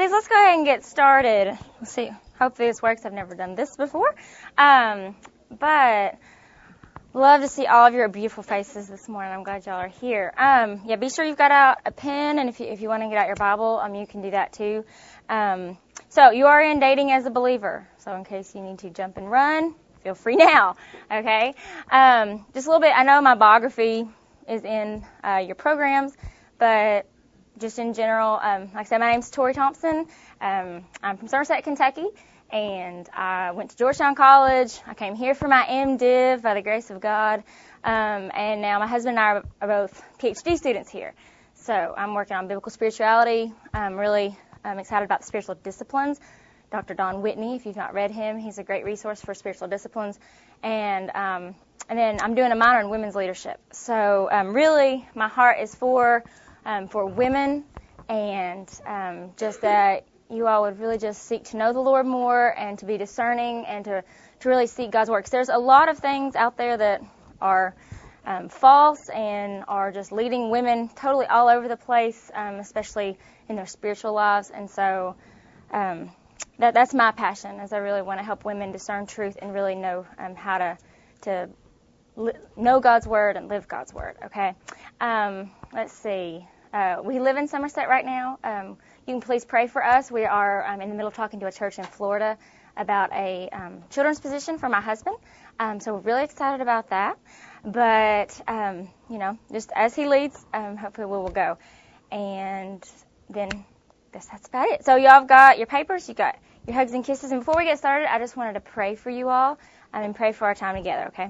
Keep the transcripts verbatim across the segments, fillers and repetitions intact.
ladies, let's go ahead and get started. Let's see. Hopefully this works. I've never done this before. Um, but love to see all of your beautiful faces this morning. I'm glad y'all are here. Um, yeah, be sure you've got out a pen, and if you, if you want to get out your Bible, um, you can do that too. Um, so you are in Dating as a Believer. So in case you need to jump and run, feel free now. Okay. Um, just a little bit. I know my biography is in uh, your programs, but just in general, um, like I said, my name's Tori Thompson. Um, I'm from Somerset, Kentucky, and I went to Georgetown College. I came here for my MDiv by the grace of God, um, and now my husband and I are, are both PhD students here. So I'm working on biblical spirituality. I'm really um, excited about the spiritual disciplines. Doctor Don Whitney, if you've not read him, he's a great resource for spiritual disciplines. And um, and then I'm doing a minor in women's leadership. So um, really, my heart is for um, for women, and um, just that you all would really just seek to know the Lord more and to be discerning and to, to really seek God's works. There's a lot of things out there that are um, false and are just leading women totally all over the place, um, especially in their spiritual lives. And so um, that that's my passion, is I really want to help women discern truth and really know um, how to to li- know God's Word and live God's Word, okay? Um, let's see. Uh, we live in Somerset right now. Um, you can please pray for us. We are um, in the middle of talking to a church in Florida about a um, children's position for my husband. Um, so we're really excited about that. But, um, you know, just as he leads, um, hopefully we will go. And then I guess that's about it. So y'all have got your papers, you got your hugs and kisses. And before we get started, I just wanted to pray for you all um, and pray for our time together, okay?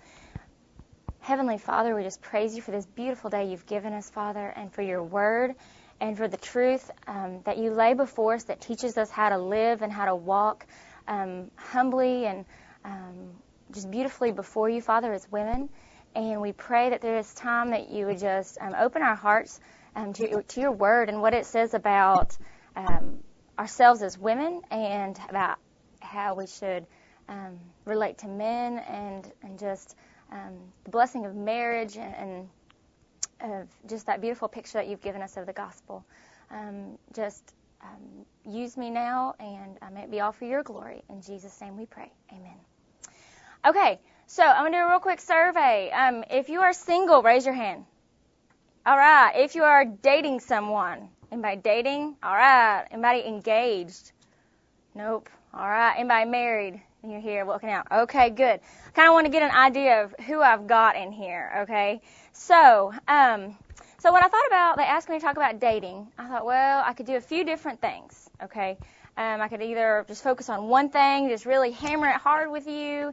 Heavenly Father, we just praise you for this beautiful day you've given us, Father, and for your word and for the truth um, that you lay before us that teaches us how to live and how to walk um, humbly and um, just beautifully before you, Father, as women. And we pray that there is time that you would just um, open our hearts um, to, to your word and what it says about um, ourselves as women and about how we should um, relate to men and, and just Um, the blessing of marriage and, and of just that beautiful picture that you've given us of the gospel. Um, just um, use me now, and uh, may it be all for your glory. In Jesus' name we pray. Amen. Okay, so I'm going to do a real quick survey. Um, if you are single, raise your hand. All right. If you are dating someone, anybody dating? All right. Anybody engaged? Nope. All right. Anybody married? You're here looking out. Okay, good. Kind of want to get an idea of who I've got in here, okay? So, um, so when I thought about, they asked me to talk about dating, I thought, well, I could do a few different things, okay? Um, I could either just focus on one thing, just really hammer it hard with you,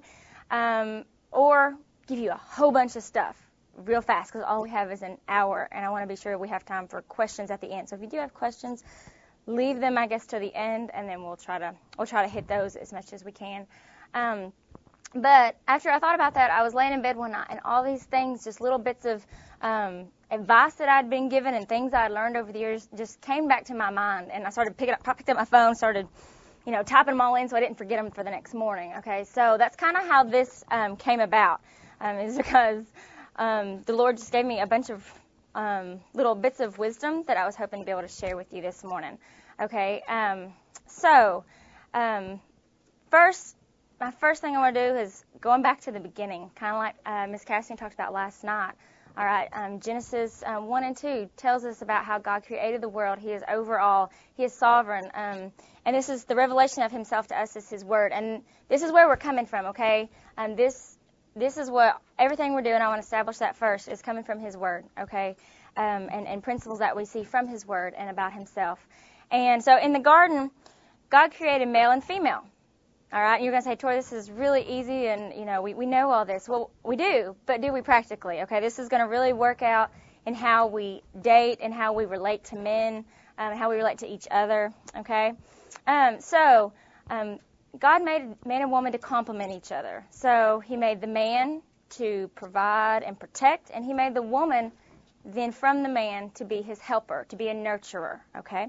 um, or give you a whole bunch of stuff real fast, because all we have is an hour, and I want to be sure we have time for questions at the end. So if you do have questions, leave them, I guess, to the end, and then we'll try to we'll try to hit those as much as we can. Um, but after I thought about that, I was laying in bed one night, and all these things, just little bits of um, advice that I'd been given and things I'd learned over the years, just came back to my mind. And I started picking up, picked up my phone, started, you know, typing them all in so I didn't forget them for the next morning. Okay, so that's kind of how this um, came about. Um, is because um, the Lord just gave me a bunch of Um, little bits of wisdom that I was hoping to be able to share with you this morning. Okay, um, so um, first, my first thing I want to do is going back to the beginning, kind of like uh, Miss Cassidy talked about last night. All right, um, Genesis um, one and two tells us about how God created the world. He is over all. He is sovereign. Um, and this is the revelation of himself to us is his word. And this is where we're coming from, okay? Um, this This is what, everything we're doing, I want to establish that first, is coming from his word, okay? Um, and, and principles that we see from his word and about himself. And so in the garden, God created male and female. All right? You're going to say, Tori, this is really easy and, you know, we, we know all this. Well, we do, but do we practically? Okay, this is going to really work out in how we date and how we relate to men, um, how we relate to each other, okay? Um, so, um, God made man and woman to complement each other. So he made the man to provide and protect, and he made the woman then from the man to be his helper, to be a nurturer, okay?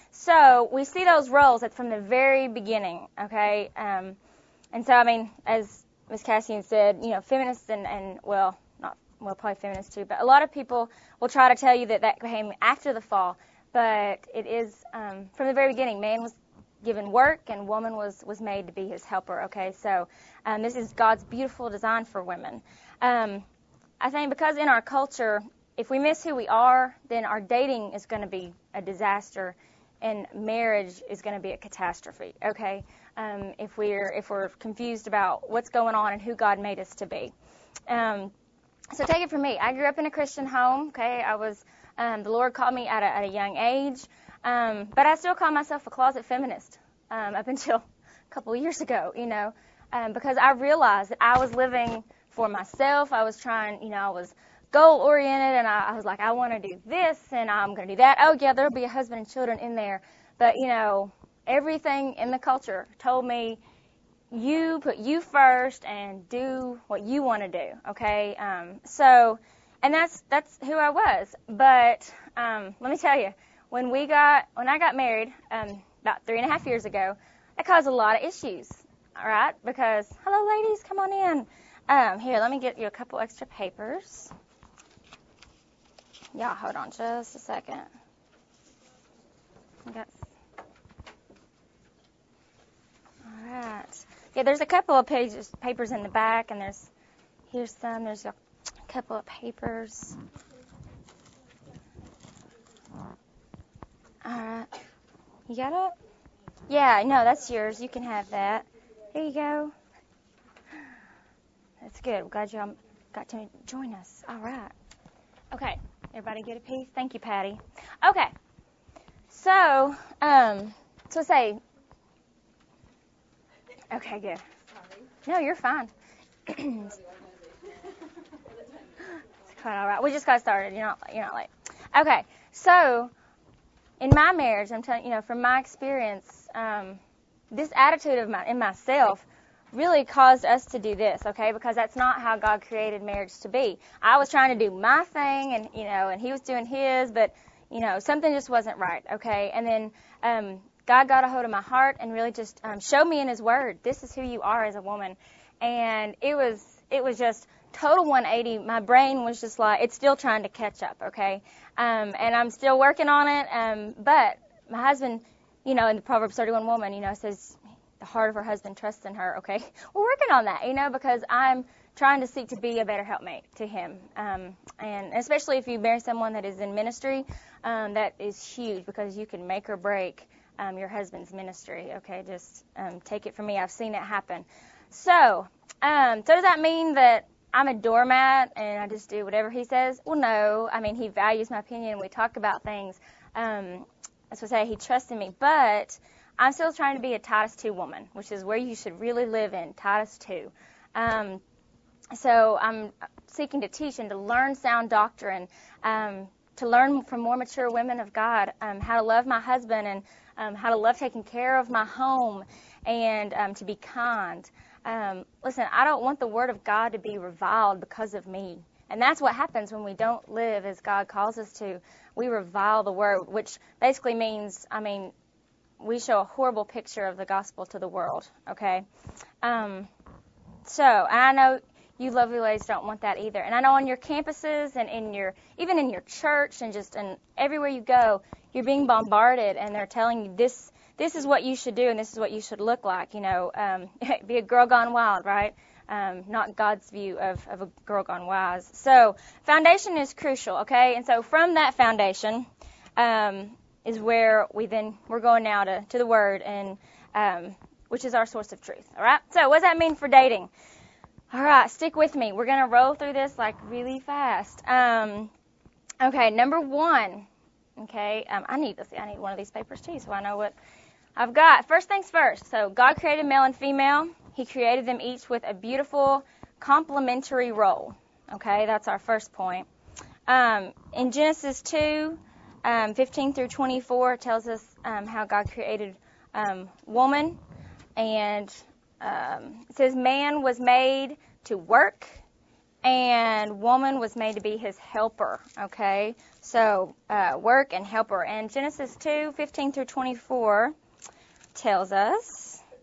So we see those roles that's from the very beginning, okay? Um, and so, I mean, as Miz Cassian said, you know, feminists and, and, well, not, well, probably feminists too, but a lot of people will try to tell you that that came after the fall. but it is, um, from the very beginning, man was given work and woman was, was made to be his helper, okay? So um, this is God's beautiful design for women. Um, I think because in our culture, if we miss who we are, then our dating is going to be a disaster, and marriage is going to be a catastrophe, okay? Um, if we're if we're confused about what's going on and who God made us to be. Um, so take it from me. I grew up in a Christian home, okay? I was um, the Lord called me at a, at a young age, um, but I still call myself a closet feminist um, up until a couple of years ago, you know, um, because I realized that I was living for myself. I was trying, you know, I was goal oriented, and I, I was like, I want to do this, and I'm going to do that. Oh yeah, there'll be a husband and children in there, but you know, everything in the culture told me, you put you first and do what you want to do. Okay, um, so, and that's that's who I was. But um, let me tell you, when we got when I got married um, about three and a half years ago, it caused a lot of issues. All right, because hello, ladies, come on in. Um, here, let me get you a couple extra papers. Y'all, hold on just a second. I got, all right. Yeah, there's a couple of pages, papers in the back, and there's here's some. There's a couple of papers. All right. You got it? Yeah, no, that's yours. You can have that. Here you go. That's good. I'm glad you got to join us. All right. Okay. Everybody get a piece? Thank you, Patty. Okay. So, um, so say, okay, good. Sorry. No, you're fine. It's quite all right. We just got started. You're not, you're not late. Okay. So, in my marriage, I'm telling you, know, from my experience, um, this attitude of my in myself really caused us to do this, okay? Because that's not how God created marriage to be. I was trying to do my thing, and you know, and he was doing his, but you know, something just wasn't right, okay? And then um, God got a hold of my heart and really just um, showed me in His Word, this is who you are as a woman, and it was it was just total one eighty. My brain was just like, it's still trying to catch up, okay? Um, and I'm still working on it, um, but my husband, you know, in the Proverbs thirty-one woman, you know, says, the heart of her husband trusts in her, okay? We're working on that, you know, because I'm trying to seek to be a better helpmate to him. Um, and especially if you marry someone that is in ministry, um, that is huge because you can make or break um, your husband's ministry, okay? Just um, take it from me. I've seen it happen. So, um, so does that mean that I'm a doormat and I just do whatever he says? Well, no. I mean, he values my opinion. We talk about things. Um, as I say, he trusts in me. But I'm still trying to be a Titus two woman, which is where you should really live in, Titus two. Um, so I'm seeking to teach and to learn sound doctrine, um, to learn from more mature women of God um, how to love my husband and um, how to love taking care of my home and um, to be kind. Um, listen, I don't want the Word of God to be reviled because of me. And that's what happens when we don't live as God calls us to. We revile the Word, which basically means, I mean, we show a horrible picture of the gospel to the world, okay? Um, so, and I know you lovely ladies don't want that either. And I know on your campuses and in your, even in your church and just in everywhere you go, you're being bombarded and they're telling you this, this is what you should do and this is what you should look like, you know, um, be a girl gone wild, right? Um, not God's view of, of a girl gone wise. So, foundation is crucial, okay? And so from that foundation, um, is where we then, we're going now to, to the Word, and um, which is our source of truth, all right? So what does that mean for dating? All right, stick with me. We're going to roll through this like really fast. Um, okay, number one, okay, um, I need, let's see, I need one of these papers too so I know what I've got. First things first, so God created male and female. He created them each with a beautiful complementary role, okay? That's our first point. Um, in Genesis two, Um, fifteen through twenty-four tells us um, how God created um, woman, and um, it says man was made to work, and woman was made to be his helper. Okay, so uh, work and helper. And Genesis two, fifteen through twenty-four tells us,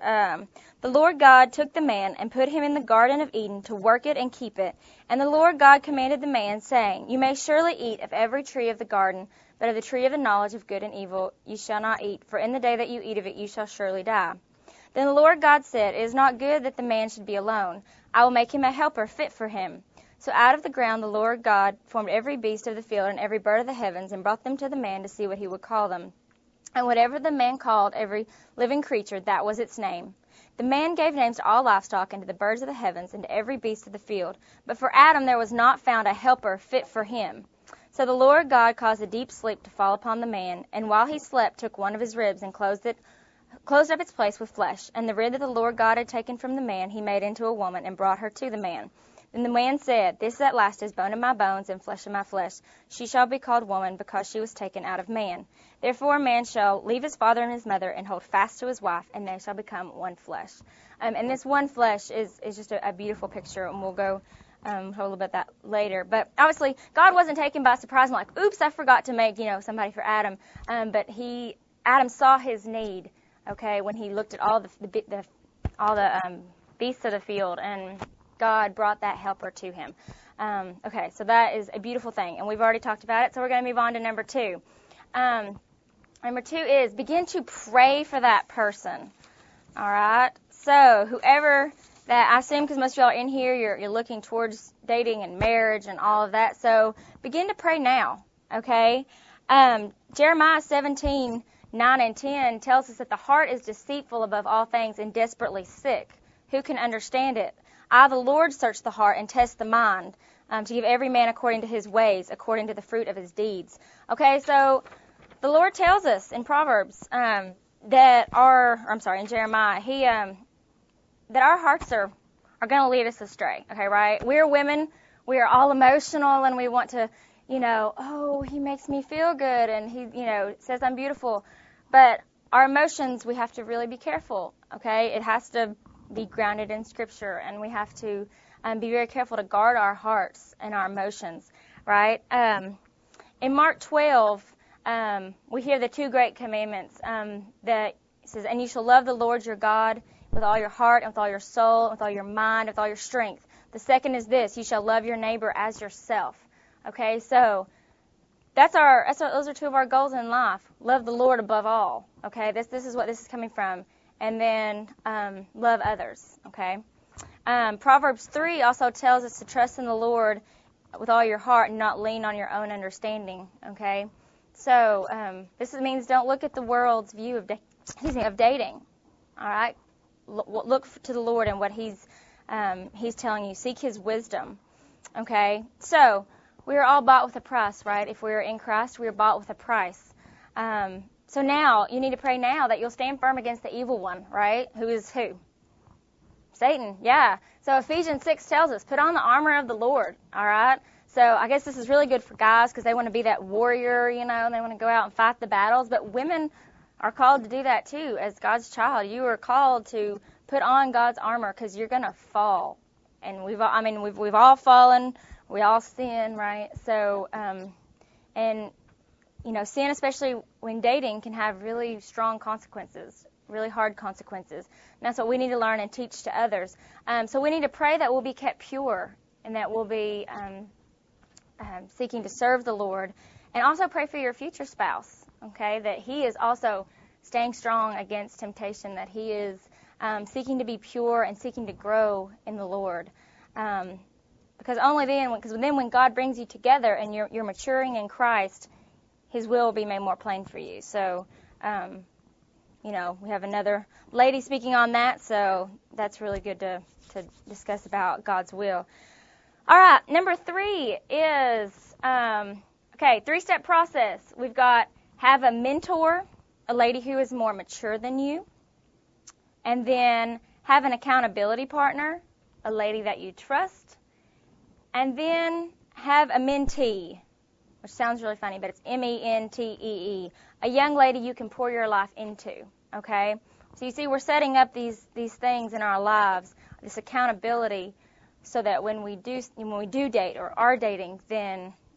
Um, the Lord God took the man and put him in the Garden of Eden to work it and keep it. And the Lord God commanded the man, saying, You may surely eat of every tree of the garden, but of the tree of the knowledge of good and evil you shall not eat, for in the day that you eat of it you shall surely die. Then the Lord God said, It is not good that the man should be alone. I will make him a helper fit for him. So out of the ground the Lord God formed every beast of the field and every bird of the heavens, and brought them to the man to see what he would call them. And whatever the man called every living creature, that was its name. The man gave names to all livestock, and to the birds of the heavens, and to every beast of the field. But for Adam there was not found a helper fit for him. So the Lord God caused a deep sleep to fall upon the man, and while he slept took one of his ribs and closed it, closed up its place with flesh. And the rib that the Lord God had taken from the man he made into a woman, and brought her to the man. Then the man said, This at last is bone of my bones and flesh of my flesh. She shall be called woman, because she was taken out of man. Therefore a man shall leave his father and his mother, and hold fast to his wife, and they shall become one flesh. Um, and this one flesh is, is just a, a beautiful picture, and we'll go um, a little bit about that later. But obviously, God wasn't taken by surprise and like, oops, I forgot to make, you know, somebody for Adam. Um, but he, Adam saw his need, okay, when he looked at all the, the, the all the um, beasts of the field, and God brought that helper to him. Um, okay, so that is a beautiful thing, and we've already talked about it, so we're going to move on to number two. Um, number two is begin to pray for that person. All right? So whoever that, I assume because most of y'all are in here, you're, you're looking towards dating and marriage and all of that, so begin to pray now, okay? Um, Jeremiah seventeen, nine and ten tells us that the heart is deceitful above all things and desperately sick. Who can understand it? I, the Lord, search the heart and test the mind, um, to give every man according to his ways, according to the fruit of his deeds. Okay, so the Lord tells us in Proverbs um, that our, or I'm sorry, in Jeremiah, he um, that our hearts are are going to lead us astray. Okay, right? We're women. We are all emotional, and we want to, you know, oh, he makes me feel good, and he, you know, says I'm beautiful. But our emotions, we have to really be careful. Okay, it has to be grounded in Scripture, and we have to um, be very careful to guard our hearts and our emotions, right? Um, in Mark twelve, um, we hear the two great commandments um, that it says, and you shall love the Lord your God with all your heart, and with all your soul, and with all your mind, and with all your strength. The second is this, you shall love your neighbor as yourself. Okay, so that's our, that's our, those are two of our goals in life. Love the Lord above all. Okay, this this is what this is coming from. And then um, love others, okay? Um, Proverbs three also tells us to trust in the Lord with all your heart and not lean on your own understanding, okay? So um, this means don't look at the world's view of, da- excuse me, of dating, all right? L- look to the Lord and what He's um, He's telling you. Seek His wisdom, okay? So we are all bought with a price, right? If we are in Christ, we are bought with a price. Um, So now, you need to pray now that you'll stand firm against the evil one, right? Who is who? Satan, yeah. So Ephesians six tells us, put on the armor of the Lord, all right? So I guess this is really good for guys because they want to be that warrior, you know, and they want to go out and fight the battles. But women are called to do that too as God's child. You are called to put on God's armor because you're going to fall. And we've all, I mean, we've, we've all fallen. We all sin, right? So, um, and you know, sin, especially when dating, can have really strong consequences, really hard consequences. And that's what we need to learn and teach to others. Um, so we need to pray that we'll be kept pure and that we'll be um, um, seeking to serve the Lord. And also pray for your future spouse, okay, that he is also staying strong against temptation, that he is um, seeking to be pure and seeking to grow in the Lord. Um, because only then, because then when God brings you together and you're, you're maturing in Christ, His will will be made more plain for you. So, um, you know, we have another lady speaking on that, so that's really good to, to discuss about God's will. All right, number three is, um, okay, three-step process. We've got have a mentor, a lady who is more mature than you, and then have an accountability partner, a lady that you trust, and then have a mentee, which sounds really funny, but it's M E N T E E, a young lady you can pour your life into, okay? So you see, we're setting up these these things in our lives, this accountability, so that when we do when we do date or are dating, then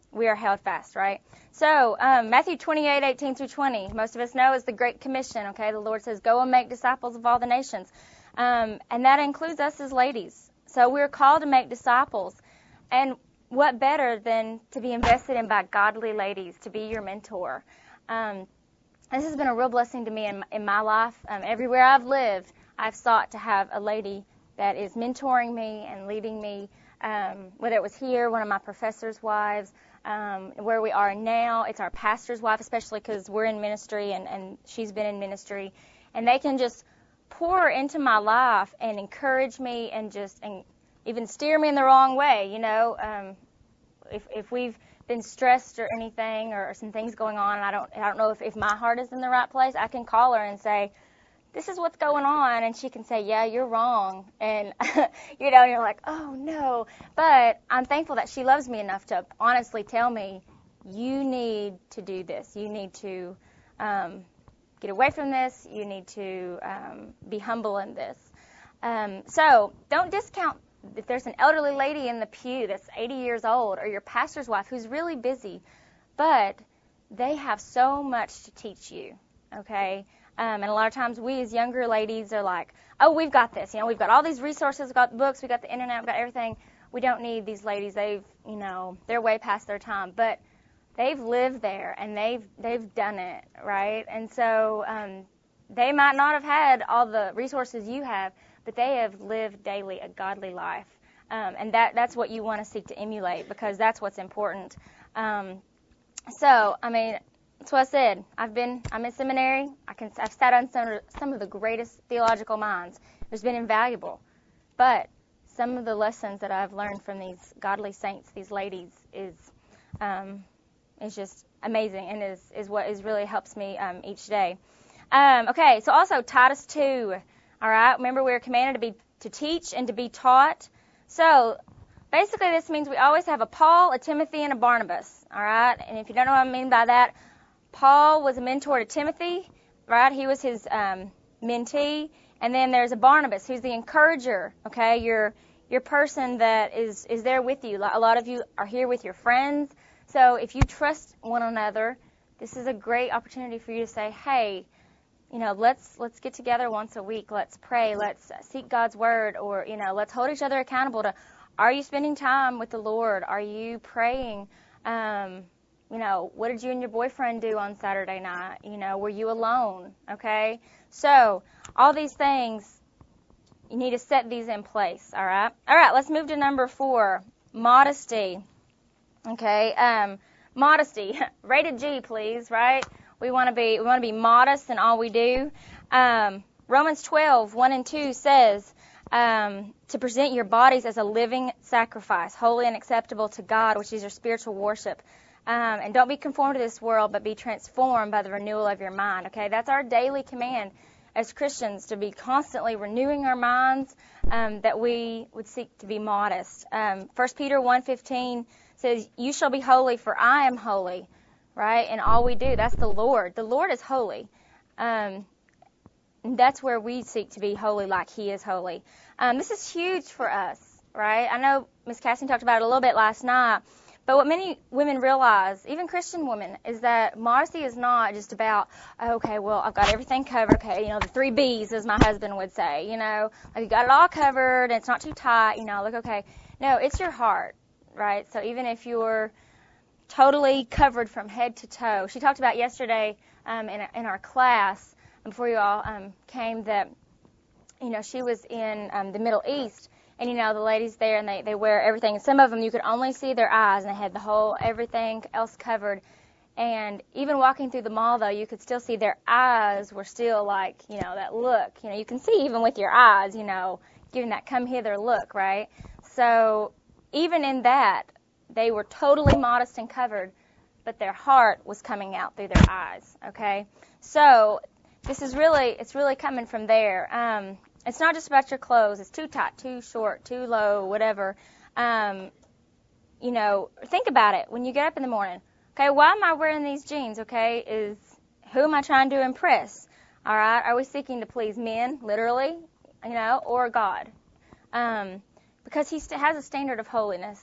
we are held fast, right? So, um, Matthew twenty-eight, eighteen through twenty, most of us know is the Great Commission, okay? The Lord says, go and make disciples of all the nations. Um, and that includes us as ladies. So we're called to make disciples. And what better than to be invested in by godly ladies, to be your mentor? Um, this has been a real blessing to me in, in my life. Um, everywhere I've lived, I've sought to have a lady that is mentoring me and leading me, um, whether it was here, one of my professor's wives, um, where we are now, it's our pastor's wife, especially because we're in ministry and, and she's been in ministry. And they can just pour into my life and encourage me and just and even steer me in the wrong way, you know. Um, if if we've been stressed or anything or some things going on and I don't I don't know if, if my heart is in the right place, I can call her and say, this is what's going on, and she can say, yeah, you're wrong, and you know, and you're like, oh no. But I'm thankful that she loves me enough to honestly tell me, you need to do this, you need to um, get away from this, you need to um, be humble in this. Um, so don't discount if there's an elderly lady in the pew that's eighty years old, or your pastor's wife who's really busy, but they have so much to teach you, okay? Um, and a lot of times we as younger ladies are like, oh, we've got this. You know, we've got all these resources, we've got books, we've got the internet, we've got everything. We don't need these ladies. They've, you know, they're way past their time. But they've lived there, and they've they've done it, right? And so um, they might not have had all the resources you have, but they have lived daily a godly life. Um, and that that's what you want to seek to emulate, because that's what's important. Um, so, I mean, that's what I said. I've been, I'm in seminary. I can, I've sat on some, some of the greatest theological minds. It's been invaluable. But some of the lessons that I've learned from these godly saints, these ladies, is um, is just amazing, and is, is what is really helps me um, each day. Um, okay, so also Titus two. All right, remember we are commanded to be to teach and to be taught. So basically, this means we always have a Paul, a Timothy, and a Barnabas. All right, and if you don't know what I mean by that, Paul was a mentor to Timothy, right? He was his um, mentee. And then there's a Barnabas, who's the encourager, okay? Your your person that is, is there with you. A lot of you are here with your friends. So if you trust one another, this is a great opportunity for you to say, hey, you know, let's let's get together once a week. Let's pray. Let's seek God's word. Or, you know, let's hold each other accountable to, are you spending time with the Lord? Are you praying? Um You know, what did you and your boyfriend do on Saturday night? You know, were you alone? Okay? So, all these things, you need to set these in place, all right? All right, let's move to number four, modesty. Okay? Um, modesty. Rated G, please, right? We want to be we want to be modest in all we do. Um, Romans twelve, one and two says, um, to present your bodies as a living sacrifice, holy and acceptable to God, which is your spiritual worship. Um, and don't be conformed to this world, but be transformed by the renewal of your mind. Okay, that's our daily command as Christians, to be constantly renewing our minds, um, that we would seek to be modest. Um, First Peter one fifteen says, you shall be holy, for I am holy, right? And all we do, that's the Lord. The Lord is holy. Um, and that's where we seek to be holy like He is holy. Um, this is huge for us, right? I know Miss Cassie talked about it a little bit last night. But what many women realize, even Christian women, is that modesty is not just about, okay, well, I've got everything covered. Okay, you know, the three B's, as my husband would say. You know, like you got it all covered and it's not too tight. You know, look, okay. No, it's your heart, right? So even if you're totally covered from head to toe, she talked about yesterday um, in in our class before you all um, came that, you know, she was in um, the Middle East. And, you know, the ladies there, and they, they wear everything. And some of them, you could only see their eyes, and they had the whole, everything else covered. And even walking through the mall, though, you could still see their eyes were still like, you know, that look. You know, you can see even with your eyes, you know, giving that come hither look, right? So even in that, they were totally modest and covered, but their heart was coming out through their eyes, okay? So this is really, it's really coming from there. Um, It's not just about your clothes. It's too tight, too short, too low, whatever. Um, you know, think about it when you get up in the morning. Okay, why am I wearing these jeans? Okay, is who am I trying to impress? All right, are we seeking to please men, literally, you know, or God? Um, because He st- has a standard of holiness.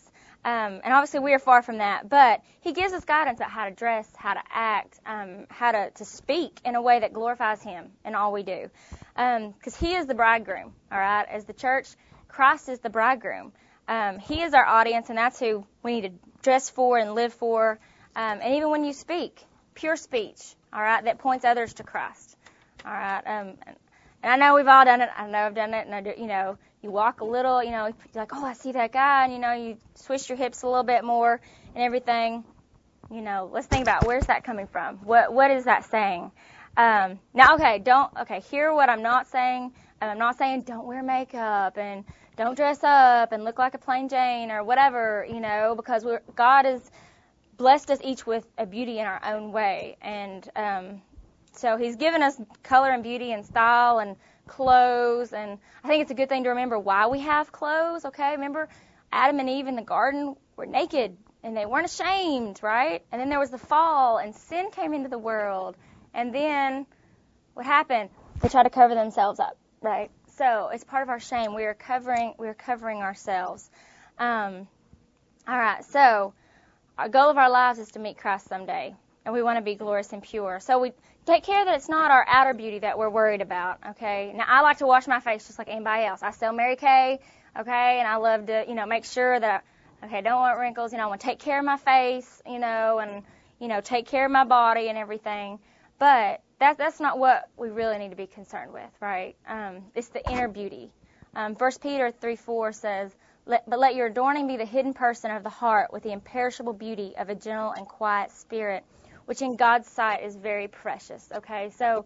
Um, and obviously we are far from that, but he gives us guidance on how to dress, how to act, um, how to, to speak in a way that glorifies him in all we do. Because um, he is the bridegroom, all right? As the church, Christ is the bridegroom. Um, he is our audience, and that's who we need to dress for and live for. Um, and even when you speak, pure speech, all right, that points others to Christ, all right? Um, and I know we've all done it. I know I've done it, and I do, you know, you walk a little, you know, you're like, oh, I see that guy, and, you know, you twist your hips a little bit more and everything. You know, let's think about where's that coming from? What What is that saying? Um, now, okay, don't, okay, hear what I'm not saying. And I'm not saying don't wear makeup and don't dress up and look like a plain Jane or whatever, you know, because we're, God has blessed us each with a beauty in our own way. And um, so he's given us color and beauty and style and clothes, and I think it's a good thing to remember why we have clothes, okay? Remember, Adam and Eve in the garden were naked, and they weren't ashamed, right? And then there was the fall, and sin came into the world, and then what happened? They tried to cover themselves up, right? So it's part of our shame. We are covering, we are covering ourselves. Um, all right, so our goal of our lives is to meet Christ someday, and we want to be glorious and pure. So we take care that it's not our outer beauty that we're worried about, okay? Now, I like to wash my face just like anybody else. I sell Mary Kay, okay, and I love to, you know, make sure that, I, okay, don't want wrinkles, you know, I want to take care of my face, you know, and, you know, take care of my body and everything. But that, that's not what we really need to be concerned with, right? Um, it's the inner beauty. Um, First Peter three four says, let, but let your adorning be the hidden person of the heart with the imperishable beauty of a gentle and quiet spirit, which in God's sight is very precious, okay? So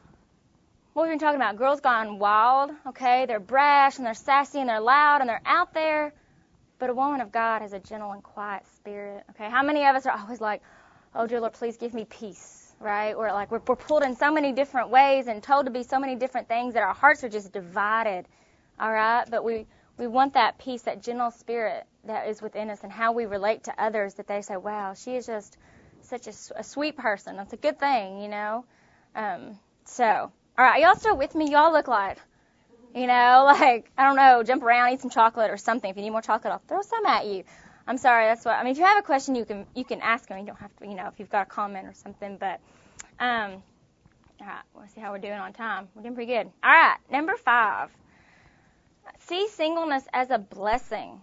what we've been talking about, girls gone wild, okay? They're brash and they're sassy and they're loud and they're out there, but a woman of God has a gentle and quiet spirit, okay? How many of us are always like, oh, dear Lord, please give me peace, right? Or like we're, we're pulled in so many different ways and told to be so many different things that our hearts are just divided, all right? But we, we want that peace, that gentle spirit that is within us, and how we relate to others, that they say, wow, she is just such a, a sweet person. That's a good thing, you know. Um, so, all right, y'all still with me? Y'all look like, you know, like, I don't know, jump around, eat some chocolate or something. If you need more chocolate, I'll throw some at you. I'm sorry, that's what, I mean, if you have a question, you can you can ask them. You don't have to, you know, if you've got a comment or something. But, um, all right, let's see how we're doing on time. We're doing pretty good. All right, number five. See singleness as a blessing.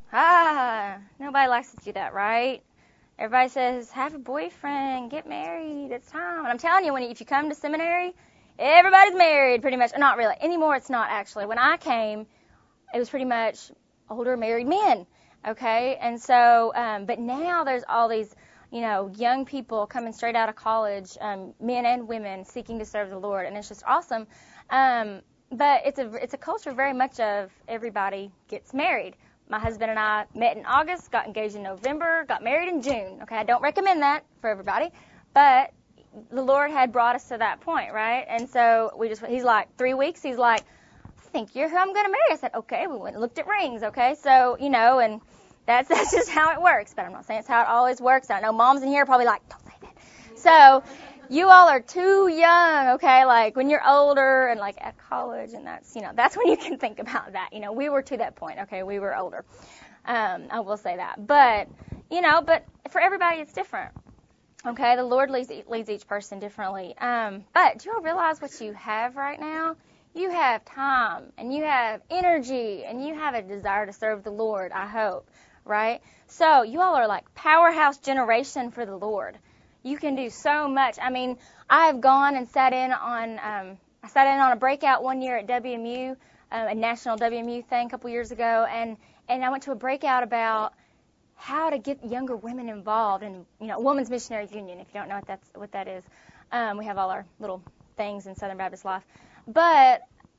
Ah, nobody likes to do that, right? Everybody says, have a boyfriend, get married, it's time. And I'm telling you, when if you come to seminary, everybody's married pretty much. Not really. Anymore, it's not actually. When I came, it was pretty much older married men, okay? And so, um, but now there's all these, you know, young people coming straight out of college, um, men and women seeking to serve the Lord, and it's just awesome. Um, but it's a, it's a culture very much of everybody gets married. My husband and I met in August, got engaged in November, got married in June. Okay, I don't recommend that for everybody, but the Lord had brought us to that point, right? And so we just, he's like, three weeks, he's like, I think you're who I'm going to marry. I said, okay, we went and looked at rings, okay? So, you know, and that's, that's just how it works, but I'm not saying it's how it always works. I know moms in here are probably like, don't say that. So, you all are too young, okay? Like when you're older and like at college, and that's, you know, that's when you can think about that. You know, we were to that point, okay? We were older. Um, I will say that. But, you know, but for everybody it's different. Okay? The Lord leads, leads each person differently. Um, but do you all realize what you have right now? You have time, and you have energy, and you have a desire to serve the Lord, I hope, right? So you all are like powerhouse generation for the Lord. You can do so much. I mean, I have gone and sat in on, um, I sat in on a breakout one year at W M U, um, a national W M U thing a couple years ago, and, and I went to a breakout about how to get younger women involved in, you know, Women's Missionary Union, if you don't know what that's, what that is. Um, we have all our little things in Southern Baptist Life. But,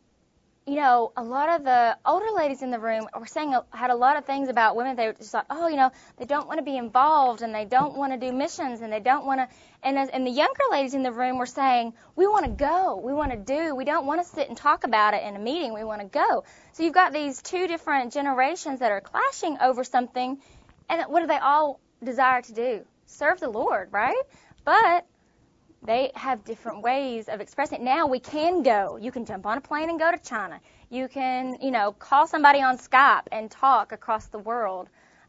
you know, a lot of the older ladies in the room were saying, had a lot of things about women. They were just like, oh, you know, they don't want to be involved, and they don't want to do missions, and they don't want to, and, as, and the younger ladies in the room were saying, we want to go, we want to do, we don't want to sit and talk about it in a meeting, we want to go. So you've got these two different generations that are clashing over something, and what do they all desire to do? Serve the Lord, right? But they have different ways of expressing it. Now we can go. You can jump on a plane and go to China. You can, you know, call somebody on Skype and talk across the world.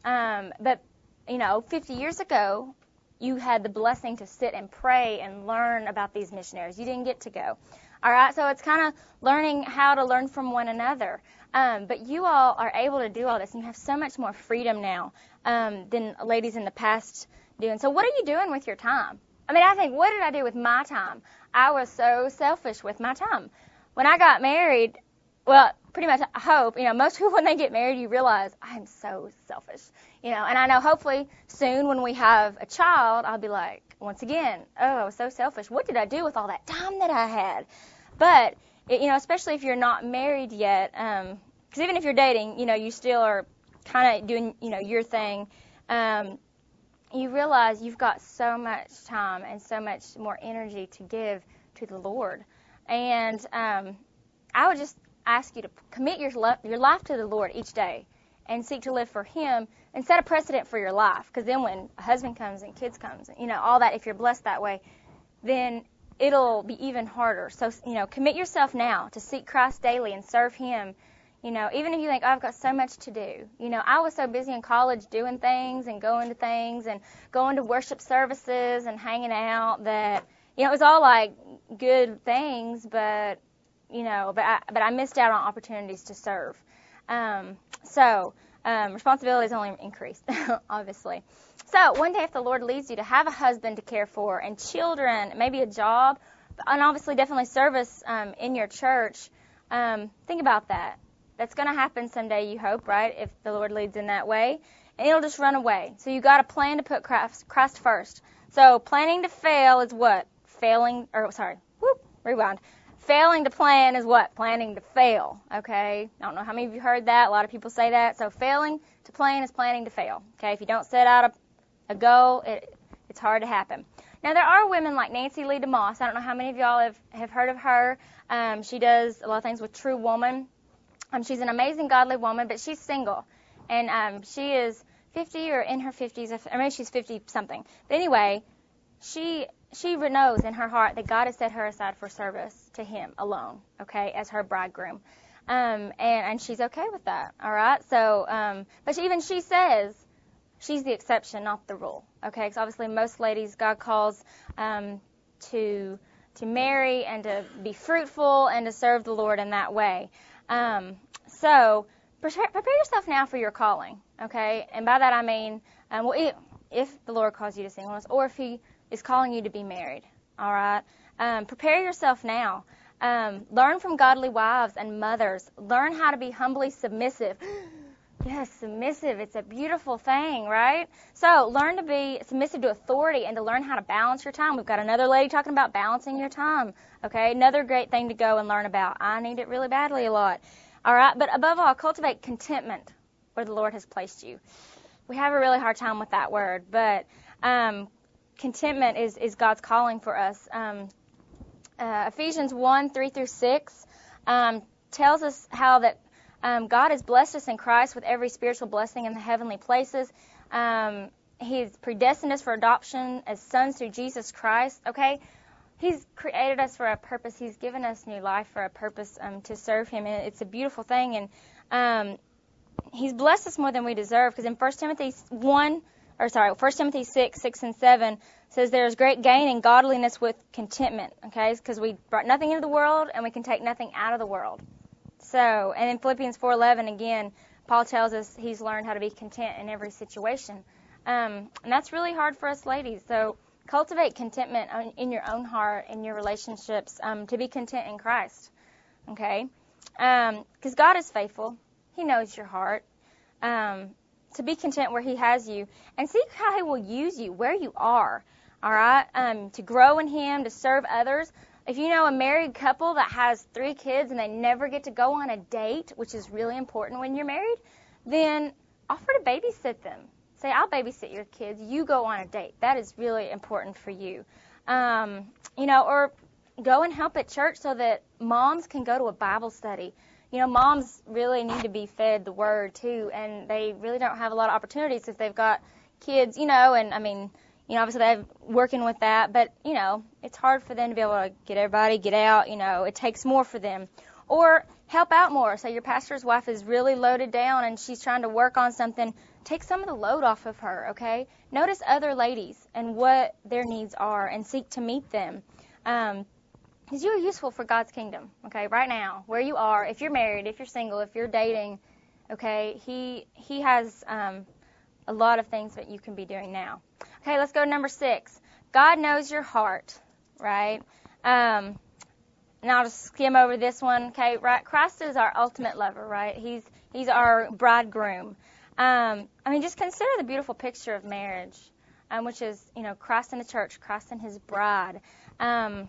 Um, but, you know, fifty years ago, you had the blessing to sit and pray and learn about these missionaries. You didn't get to go. All right, so it's kind of learning how to learn from one another. Um, but you all are able to do all this, and you have so much more freedom now um, than ladies in the past do. And so what are you doing with your time? I mean, I think, what did I do with my time? I was so selfish with my time. When I got married, well, pretty much, I hope, you know, most people when they get married, you realize, I'm so selfish. You know, and I know hopefully soon when we have a child, I'll be like, once again, oh, I was so selfish. What did I do with all that time that I had? But, it, you know, especially if you're not married yet, um, because even if you're dating, you know, you still are kind of doing, you know, your thing. Um, you realize you've got so much time and so much more energy to give to the Lord. And um, I would just ask you to commit your, lo- your life to the Lord each day and seek to live for Him and set a precedent for your life. Because then when a husband comes and kids comes, you know, all that, if you're blessed that way, then it'll be even harder. So, you know, commit yourself now to seek Christ daily and serve Him. You know, even if you think, oh, I've got so much to do. You know, I was so busy in college doing things and going to things and going to worship services and hanging out that, you know, it was all like good things, but, you know, but I, but I missed out on opportunities to serve. Um, so, um, responsibilities only increased, obviously. So, one day if the Lord leads you to have a husband to care for and children, maybe a job, and obviously definitely service um, in your church, um, think about that. That's going to happen someday, you hope, right, if the Lord leads in that way. And it'll just run away. So you got to plan to put Christ, Christ first. So planning to fail is what? Failing, or sorry, whoop, rewind. Failing to plan is what? Planning to fail, okay? I don't know how many of you heard that. A lot of people say that. So failing to plan is planning to fail, okay? If you don't set out a, a goal, it, it's hard to happen. Now, there are women like Nancy Lee DeMoss. I don't know how many of y'all have, have heard of her. Um, she does a lot of things with True Woman. Um, she's an amazing, godly woman, but she's single. And um, she is fifty or in her fifties. I mean, she's fifty-something. But anyway, she she knows in her heart that God has set her aside for service to Him alone, okay, as her bridegroom. Um, and, and she's okay with that, all right? So, um, but she, even she says she's the exception, not the rule, okay? Because obviously most ladies God calls um, to to marry and to be fruitful and to serve the Lord in that way. Um, so prepare, prepare yourself now for your calling, okay? And by that I mean, um, well, if, if the Lord calls you to singleness, or if He is calling you to be married, all right? Um, prepare yourself now. Um, learn from godly wives and mothers. Learn how to be humbly submissive. Yes, submissive. It's a beautiful thing, right? So learn to be submissive to authority and to learn how to balance your time. We've got another lady talking about balancing your time, okay? Another great thing to go and learn about. I need it really badly a lot, all right? But above all, cultivate contentment where the Lord has placed you. We have a really hard time with that word, but um, contentment is, is God's calling for us. Um, uh, Ephesians one, three through six um, tells us how that Um, God has blessed us in Christ with every spiritual blessing in the heavenly places. Um, he's predestined us for adoption as sons through Jesus Christ, okay? He's created us for a purpose. He's given us new life for a purpose um, to serve Him, and it's a beautiful thing. And um, He's blessed us more than we deserve, because in First Timothy one, or sorry, First Timothy six, six and seven says there is great gain in godliness with contentment, okay? Because we brought nothing into the world, and we can take nothing out of the world. So, and in Philippians four eleven, again, Paul tells us he's learned how to be content in every situation. Um, and that's really hard for us ladies. So cultivate contentment in your own heart, in your relationships, um, to be content in Christ. Okay? Because um, God is faithful. He knows your heart. Um, to be content where He has you. And see how He will use you where you are. All right? Um, to grow in Him, to serve others. If you know a married couple that has three kids and they never get to go on a date, which is really important when you're married, then offer to babysit them. Say, I'll babysit your kids. You go on a date. That is really important for you. Um, you know, or go and help at church so that moms can go to a Bible study. You know, moms really need to be fed the Word, too, and they really don't have a lot of opportunities if they've got kids, you know, and, I mean, you know, obviously they're working with that, but, you know, it's hard for them to be able to get everybody, get out, you know, it takes more for them. Or help out more. So your pastor's wife is really loaded down and she's trying to work on something. take some of the load off of her, okay? Notice other ladies and what their needs are and seek to meet them. Um, because you are useful for God's kingdom, okay? Right now, where you are, if you're married, if you're single, if you're dating, okay, he he has um, a lot of things that you can be doing now. Okay, let's go to number six. God knows your heart, right? Um, and I'll just skim over this one, okay? Right, Christ is our ultimate lover, right? He's he's our bridegroom. Um, I mean, just consider the beautiful picture of marriage, um, which is, you know, Christ in the church, Christ and His bride. Um,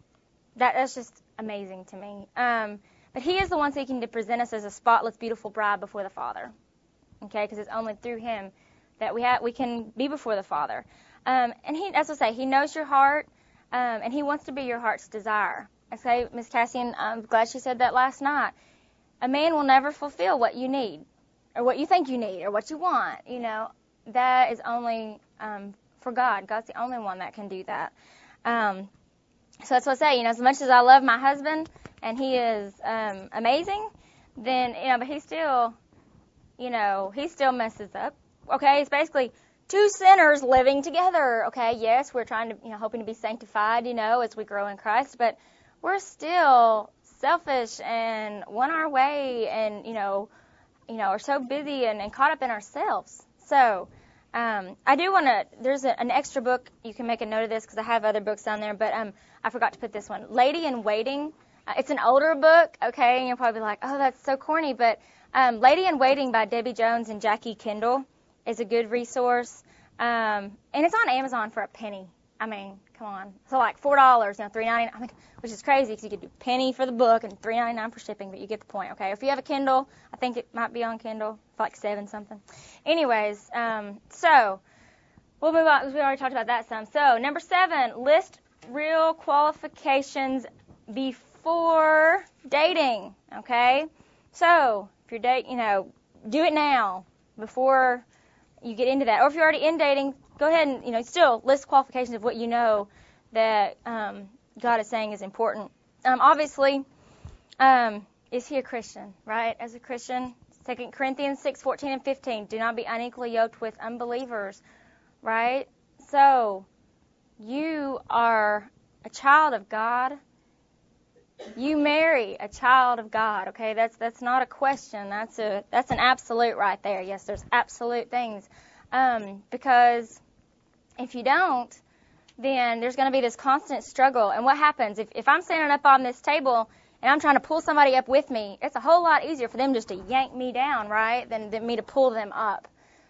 that that's just amazing to me. Um, but He is the one seeking to present us as a spotless, beautiful bride before the Father, okay? Because it's only through Him that we have we can be before the Father. Um, and He, as I say, He knows your heart, um, and He wants to be your heart's desire. I say, Miss Cassian, I'm glad she said that last night. A man will never fulfill what you need, or what you think you need, or what you want. You know, that is only um, for God. God's the only one that can do that. Um, so that's what I say. You know, as much as I love my husband, and he is um, amazing, then you know, but he still, you know, he still messes up. Okay, it's basically two sinners living together. Okay, yes, we're trying to, you know, hoping to be sanctified, you know, as we grow in Christ, but we're still selfish and want our way, and you know, you know, are so busy and, and caught up in ourselves. So, um, I do want to. There's a, an extra book. You can make a note of this because I have other books down there, but um, I forgot to put this one. Lady in Waiting. Uh, it's an older book, okay, and you'll probably be like, oh, that's so corny, but um, Lady in Waiting by Debbie Jones and Jackie Kendall is a good resource, um, and it's on Amazon for a penny. I mean, come on. So like four dollars, you know, three ninety-nine. I mean, which is crazy because you could do a penny for the book and three ninety-nine for shipping, but you get the point, okay? If you have a Kindle, I think it might be on Kindle for like seven something. Anyways, um, so we'll move on because we already talked about that some. So number seven, list real qualifications before dating, okay? So if you're dating, you know, do it now before you get into that. Or if you're already in dating, go ahead and, you know, still list qualifications of what you know that um, God is saying is important. Um, obviously, um, is he a Christian, right? As a Christian, Second Corinthians six, fourteen and fifteen, do not be unequally yoked with unbelievers, right? So, you are a child of God. You marry a child of God, okay? That's that's not a question. That's a that's an absolute right there. Yes, there's absolute things. Um, because if you don't, then there's going to be this constant struggle. And what happens if, if I'm standing up on this table and I'm trying to pull somebody up with me, it's a whole lot easier for them just to yank me down, right, than, than me to pull them up.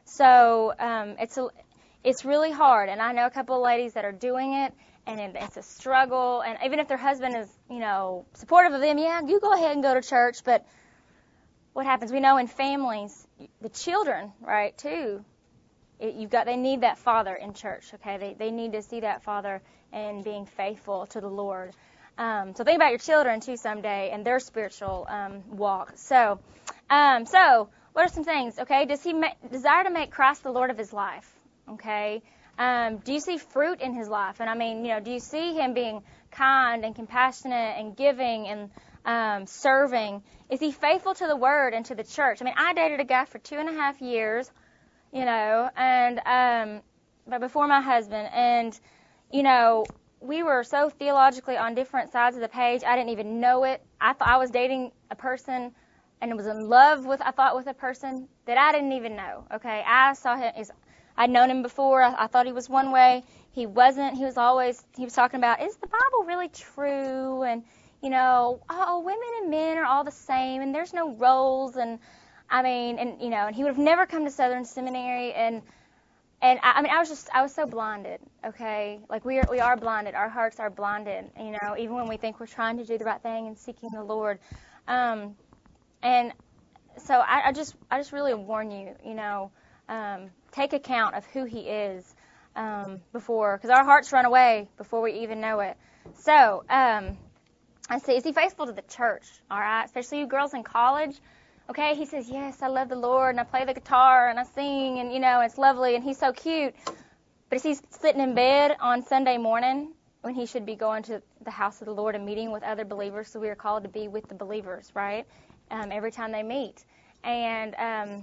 So um, it's a, it's really hard. And I know a couple of ladies that are doing it, and it, it's a struggle. And even if their husband is, you know, supportive of them, yeah, you go ahead and go to church. But what happens? We know in families, the children, right, too, It, you've got, they need that father in church, okay? They they need to see that father and being faithful to the Lord. Um, so think about your children, too, someday and their spiritual um, walk. So, um, so what are some things, okay? Does he ma- desire to make Christ the Lord of his life, okay? Um, do you see fruit in his life? And, I mean, you know, do you see him being kind and compassionate and giving and um, serving? Is he faithful to the Word and to the church? I mean, I dated a guy for two and a half years, you know, and um, but before my husband, and you know, we were so theologically on different sides of the page. I didn't even know it. I thought I was dating a person, and was in love with, I thought, with a person that I didn't even know. Okay, I saw him. I'd known him before. I, I thought he was one way. He wasn't. He was always. He was talking about, is the Bible really true? And you know, oh, women and men are all the same, and there's no roles, and I mean, and you know, and he would have never come to Southern Seminary, and and I, I mean, I was just, I was so blinded, okay? Like we are, we are blinded. Our hearts are blinded, you know, even when we think we're trying to do the right thing and seeking the Lord. Um, and so I, I just, I just really warn you, you know, um, take account of who He is um, before, because our hearts run away before we even know it. So um, I see, is He faithful to the church? All right, especially you girls in college. Okay, he says, yes, I love the Lord, and I play the guitar, and I sing, and, you know, it's lovely, and he's so cute. But is he sitting in bed on Sunday morning when he should be going to the house of the Lord and meeting with other believers? So we are called to be with the believers, right, um, every time they meet. And um,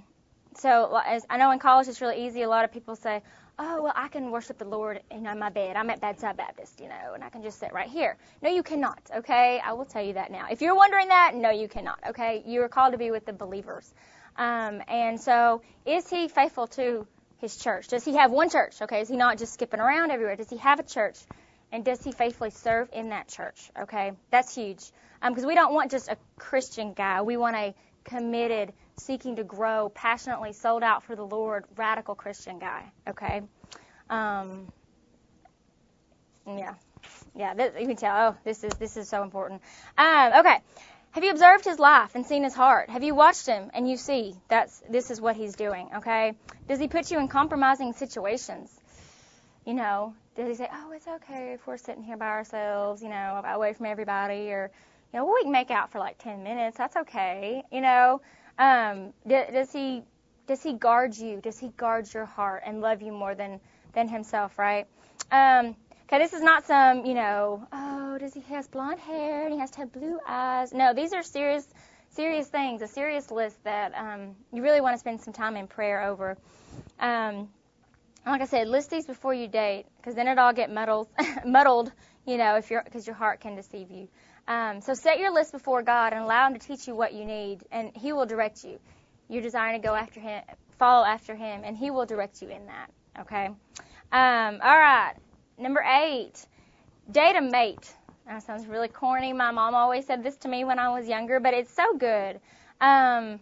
so as I know in college it's really easy. A lot of people say, oh, well, I can worship the Lord, you know, in my bed. I'm at Bedside Baptist, you know, and I can just sit right here. No, you cannot, okay? I will tell you that now. If you're wondering that, no, you cannot, okay? You are called to be with the believers. Um, and so is he faithful to his church? Does he have one church, okay? Is he not just skipping around everywhere? Does he have a church? And does he faithfully serve in that church, okay? That's huge. Because um, we don't want just a Christian guy. We want a committed, seeking to grow, passionately sold out for the Lord, radical Christian guy, okay? Um, yeah, yeah, this, you can tell, oh, this is this is so important. Um, okay, have you observed his life and seen his heart? Have you watched him and you see that's this is what he's doing, okay? Does he put you in compromising situations? You know, does he say, oh, it's okay if we're sitting here by ourselves, you know, away from everybody, or, you know, well, we can make out for like ten minutes, that's okay, you know? Um, does he does he guard you? Does he guard your heart and love you more than, than himself, right? Um, okay, this is not some, you know, oh, does he has blonde hair and he has to have blue eyes? No, these are serious serious things, a serious list that um, you really want to spend some time in prayer over. Um, like I said, list these before you date, because then it all get muddled, muddled, you know, if you're because your heart can deceive you. Um, so set your list before God and allow Him to teach you what you need, and He will direct you. You're desiring to go after Him, follow after Him, and He will direct you in that. Okay. Um, all right. Number eight, date a mate. That sounds really corny. My mom always said this to me when I was younger, but it's so good. Um,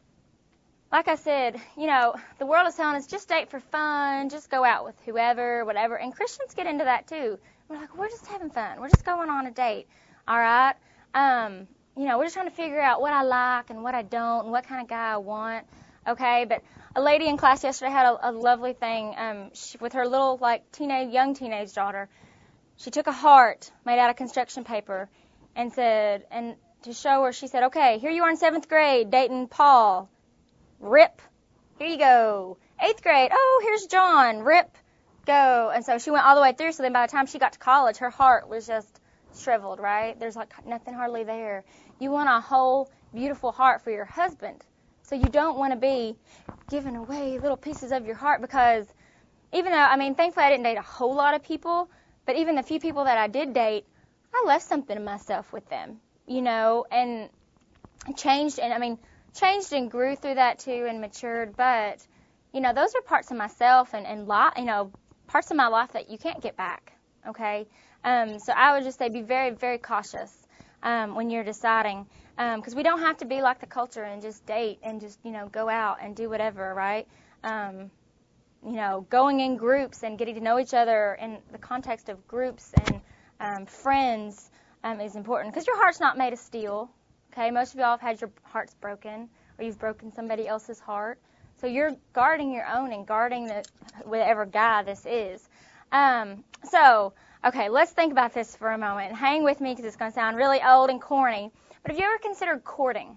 like I said, you know, the world is telling us just date for fun, just go out with whoever, whatever, and Christians get into that too. We're like, we're just having fun. We're just going on a date. All right? Um, you know, we're just trying to figure out what I like and what I don't and what kind of guy I want. Okay? But a lady in class yesterday had a, a lovely thing um, she, with her little, like, teenage, young teenage daughter. She took a heart made out of construction paper and said, and to show her, she said, okay, here you are in seventh grade dating Paul. Rip. Here you go. Eighth grade. Oh, here's John. Rip. Go. And so she went all the way through. So then by the time she got to college, her heart was just shriveled, right? There's like nothing hardly there. You want a whole beautiful heart for your husband. So you don't want to be giving away little pieces of your heart, because even though, I mean, thankfully I didn't date a whole lot of people, but even the few people that I did date, I left something of myself with them, you know, and changed, and I mean, changed and grew through that too and matured, but, you know, those are parts of myself and, and lot, you know, parts of my life that you can't get back, okay? Um, so I would just say be very, very cautious um, when you're deciding, because um, we don't have to be like the culture and just date and just, you know, go out and do whatever, right? Um, you know, going in groups and getting to know each other in the context of groups and um, friends um, is important, because your heart's not made of steel, okay? Most of y'all have had your hearts broken, or you've broken somebody else's heart. So you're guarding your own and guarding the whatever guy this is. Um, so, okay, let's think about this for a moment. Hang with me, because it's going to sound really old and corny. But have you ever considered courting?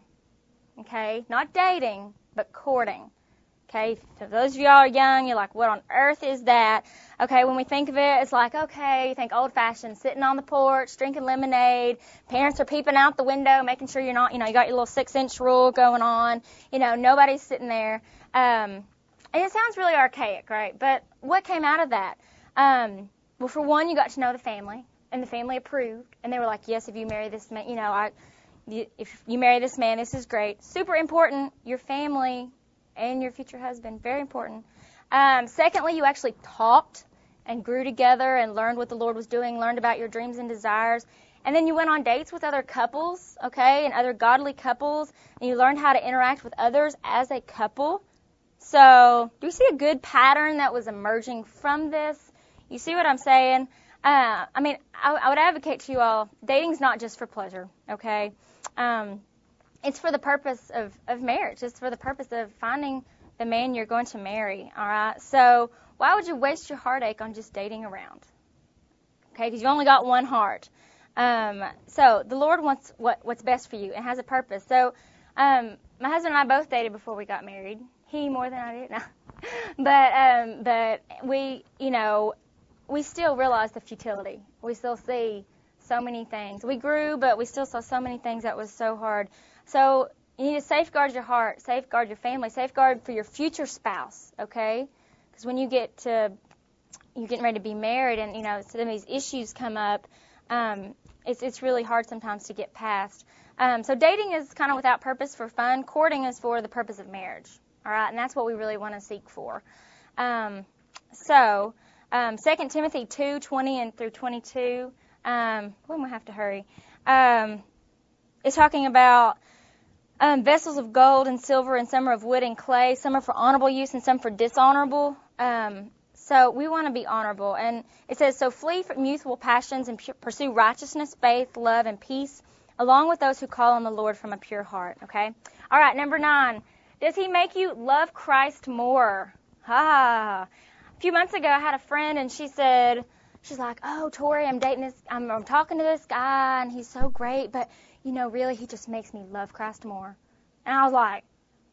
Okay, not dating, but courting. Okay, so those of y'all are young, you're like, what on earth is that? Okay, when we think of it, it's like, okay, you think old-fashioned, sitting on the porch, drinking lemonade, parents are peeping out the window, making sure you're not, you know, you got your little six-inch rule going on, you know, nobody's sitting there. Um, and it sounds really archaic, right? But what came out of that? Um, well, for one, you got to know the family, and the family approved, and they were like, yes, if you marry this man, you know, I, you, if you marry this man, this is great. Super important, your family and your future husband, very important. Um, secondly, you actually talked and grew together and learned what the Lord was doing, learned about your dreams and desires. And then you went on dates with other couples, okay, and other godly couples, and you learned how to interact with others as a couple. So do you see a good pattern that was emerging from this? You see what I'm saying? Uh, I mean, I, I would advocate to you all, dating's not just for pleasure, okay? Um, it's for the purpose of, of marriage. It's for the purpose of finding the man you're going to marry, all right? So why would you waste your heartache on just dating around? Okay, because you only got one heart. Um, so the Lord wants what, what's best for you and has a purpose. So um, my husband and I both dated before we got married. He more than I did. No. but um, but we, you know, we still realize the futility. We still see so many things. We grew, but we still saw so many things that was so hard. So You need to safeguard your heart, safeguard your family, safeguard for your future spouse, okay? Because when you get to, you're getting ready to be married and, you know, some of these issues come up, um, it's, it's really hard sometimes to get past. Um, so dating is kind of without purpose for fun. Courting is for the purpose of marriage, all right? And that's what we really want to seek for. Um, so, um, Second Timothy two twenty and through twenty-two, um, we're going to have to hurry. Um, it's talking about um, vessels of gold and silver, and some are of wood and clay. Some are for honorable use and some for dishonorable. Um, so we want to be honorable. And it says, so flee from youthful passions and pu- pursue righteousness, faith, love, and peace, along with those who call on the Lord from a pure heart. Okay? All right, number nine. Does he make you love Christ more? Ha! A few months ago, I had a friend, and she said, she's like, oh, Tori, I'm dating this, I'm, I'm talking to this guy, and he's so great, but, you know, really, he just makes me love Christ more. And I was like,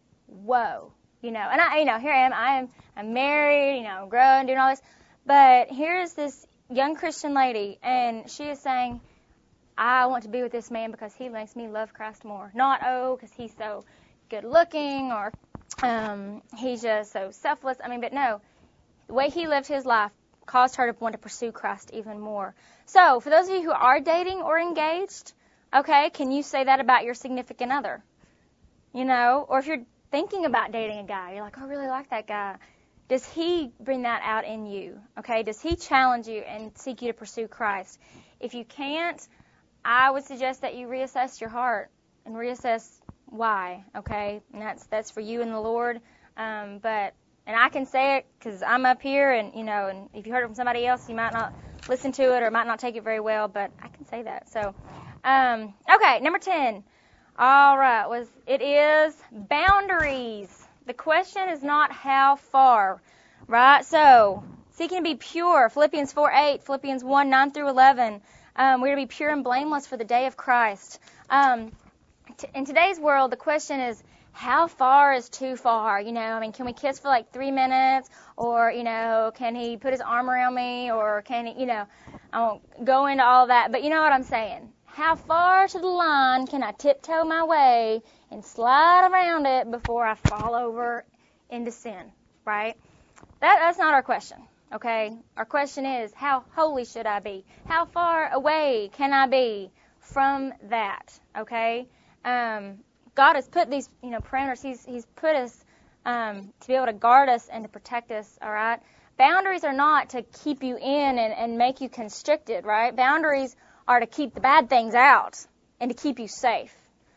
whoa, you know, and I, you know, here I am, I am, I'm married, you know, I'm growing, doing all this, but here's this young Christian lady, and she is saying, I want to be with this man because he makes me love Christ more. Not, oh, because he's so good looking, or um, he's just so selfless. I mean, but no, the way he lived his life caused her to want to pursue Christ even more. So, for those of you who are dating or engaged, okay, can you say that about your significant other? You know, or if you're thinking about dating a guy, you're like, oh, I really like that guy. Does he bring that out in you? Okay, does he challenge you and seek you to pursue Christ? If you can't, I would suggest that you reassess your heart and reassess why, okay? And that's that's for you and the Lord. Um, but and I can say it because I'm up here, and you know, and if you heard it from somebody else, you might not listen to it or might not take it very well. But I can say that. So, um, okay, number ten. All right, was it is boundaries. The question is not how far, right? So, seeking to be pure. Philippians four eight, Philippians one nine through eleven. Um, we're to be pure and blameless for the day of Christ. Um, t- in today's world, the question is, how far is too far? You know, I mean, can we kiss for like three minutes? Or, you know, can he put his arm around me? Or can he, you know, I won't go into all that. But you know what I'm saying? How far to the line can I tiptoe my way and slide around it before I fall over into sin, right? That, that's not our question. Okay, our question is, how holy should I be? How far away can I be from that? Okay, um, God has put these, you know, parameters. He's He's put us um, to be able to guard us and to protect us. All right, boundaries are not to keep you in and, and make you constricted. Right, boundaries are to keep the bad things out and to keep you safe.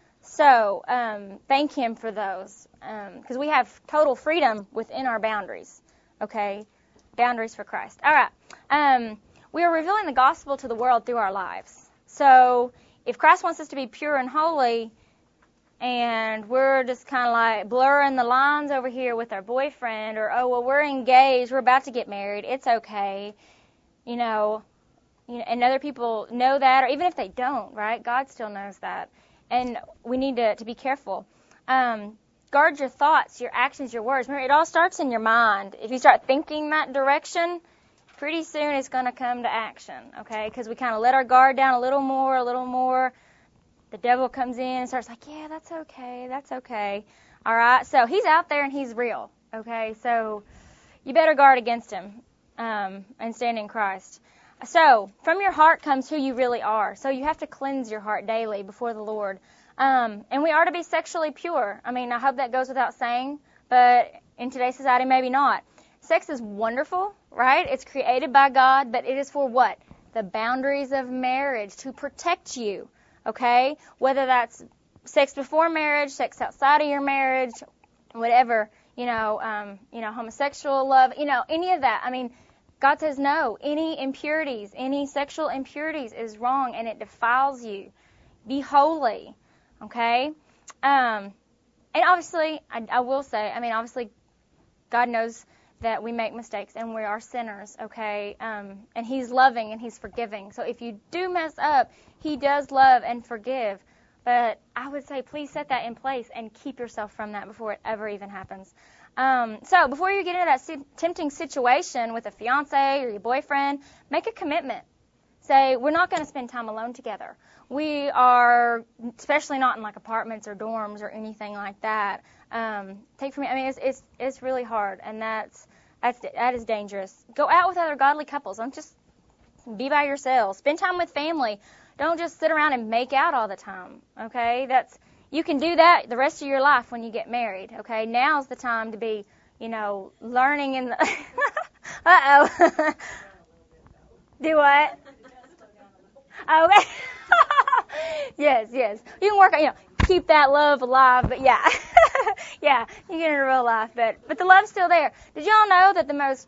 So um, thank Him for those, because um, we have total freedom within our boundaries. Okay. Boundaries for Christ. All right. Um, we are revealing the gospel to the world through our lives. So if Christ wants us to be pure and holy, and we're just kind of like blurring the lines over here with our boyfriend, or, oh, well, we're engaged, we're about to get married, it's okay, you know, you know, and other people know that, or even if they don't, right? God still knows that. And we need to, to be careful. Um, Guard your thoughts, your actions, your words. Remember, it all starts in your mind. If you start thinking that direction, pretty soon it's going to come to action, okay? Because we kind of let our guard down a little more, a little more. The devil comes in and starts like, yeah, that's okay, that's okay. All right? So he's out there and he's real, okay? So you better guard against him um, and stand in Christ. So from your heart comes who you really are. So you have to cleanse your heart daily before the Lord. Um, and we are to be sexually pure. I mean, I hope that goes without saying, but in today's society, maybe not. Sex is wonderful, right? It's created by God, but it is for what? The boundaries of marriage, to protect you, okay? Whether that's sex before marriage, sex outside of your marriage, whatever, you know, um, you know, homosexual love, you know, any of that. I mean, God says no. Any impurities, any sexual impurities is wrong, and it defiles you. Be holy. Okay? Um, and obviously, I, I will say, I mean, obviously, God knows that we make mistakes and we are sinners, okay? Um, and He's loving and He's forgiving. So if you do mess up, He does love and forgive. But I would say please set that in place and keep yourself from that before it ever even happens. Um, so before you get into that tempting situation with a fiance or your boyfriend, make a commitment. say, we're not going to spend time alone together. We are, especially not in like apartments or dorms or anything like that. Um, take from me, I mean, it's, it's, it's really hard, and that's, that's, that is dangerous. Go out with other godly couples. Don't just be by yourselves. Spend time with family. Don't just sit around and make out all the time, okay? That's, you can do that the rest of your life when you get married, okay? Now's the time to be, you know, learning in the, uh-oh. Do what? Okay. Yes, yes. You can work on, you know, keep that love alive, but yeah. Yeah, you get it in real life, but, but the love's still there. Did y'all know that the most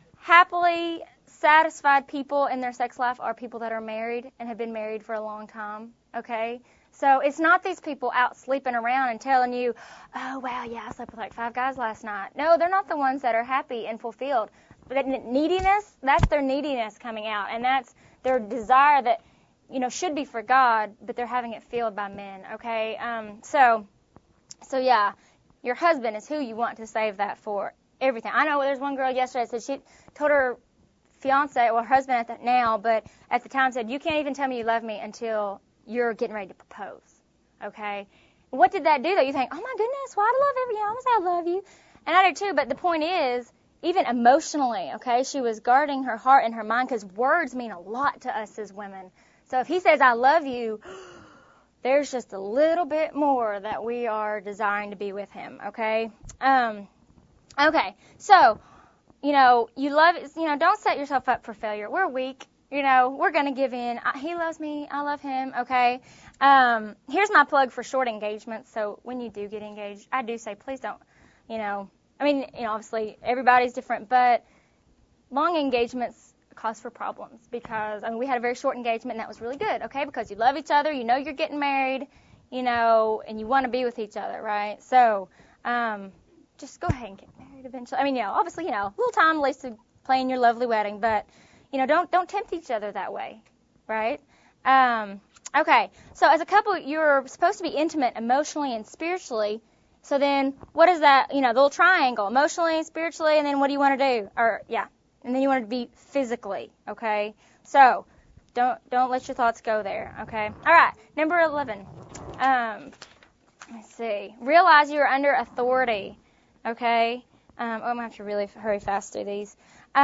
happily satisfied people in their sex life are people that are married and have been married for a long time? Okay? So it's not these people out sleeping around and telling you, oh, wow, yeah, I slept with like five guys last night. No, they're not the ones that are happy and fulfilled. That neediness, that's their neediness coming out, and that's their desire that, you know, should be for God, but they're having it filled by men, okay? Um, so, so yeah, your husband is who you want to save that for, everything. I know there's one girl yesterday that said she told her fiance, or her husband at the, now, but at the time said, you can't even tell me you love me until you're getting ready to propose, okay? What did that do, though? You think, oh, my goodness, well, I love every, you know, I say I love you. And I do, too, but the point is, even emotionally, okay, she was guarding her heart and her mind, because words mean a lot to us as women. So if he says, I love you, there's just a little bit more that we are desiring to be with him, okay? Um, okay, so, you know, you love, you know, don't set yourself up for failure. We're weak. You know, we're going to give in. He loves me. I love him, okay? Um, here's my plug for short engagements. So when you do get engaged, I do say, please don't, you know, I mean, you know, obviously everybody's different, but long engagements cause for problems because, I mean, we had a very short engagement and that was really good, okay? Because you love each other, you know you're getting married, you know, and you want to be with each other, right? So, um, just go ahead and get married eventually. I mean, you know, obviously, you know, a little time at least to plan your lovely wedding, but, you know, don't, don't tempt each other that way, right? Um, okay, so as a couple, you're supposed to be intimate emotionally and spiritually. So then, what is that, you know, the little triangle, emotionally, spiritually, and then what do you want to do? Or, yeah, and then you want to be physically, okay? So, don't don't let your thoughts go there, okay? All right, number eleven. Um, let's see. Realize you're under authority, okay? Um, oh, I'm going to have to really hurry fast through these.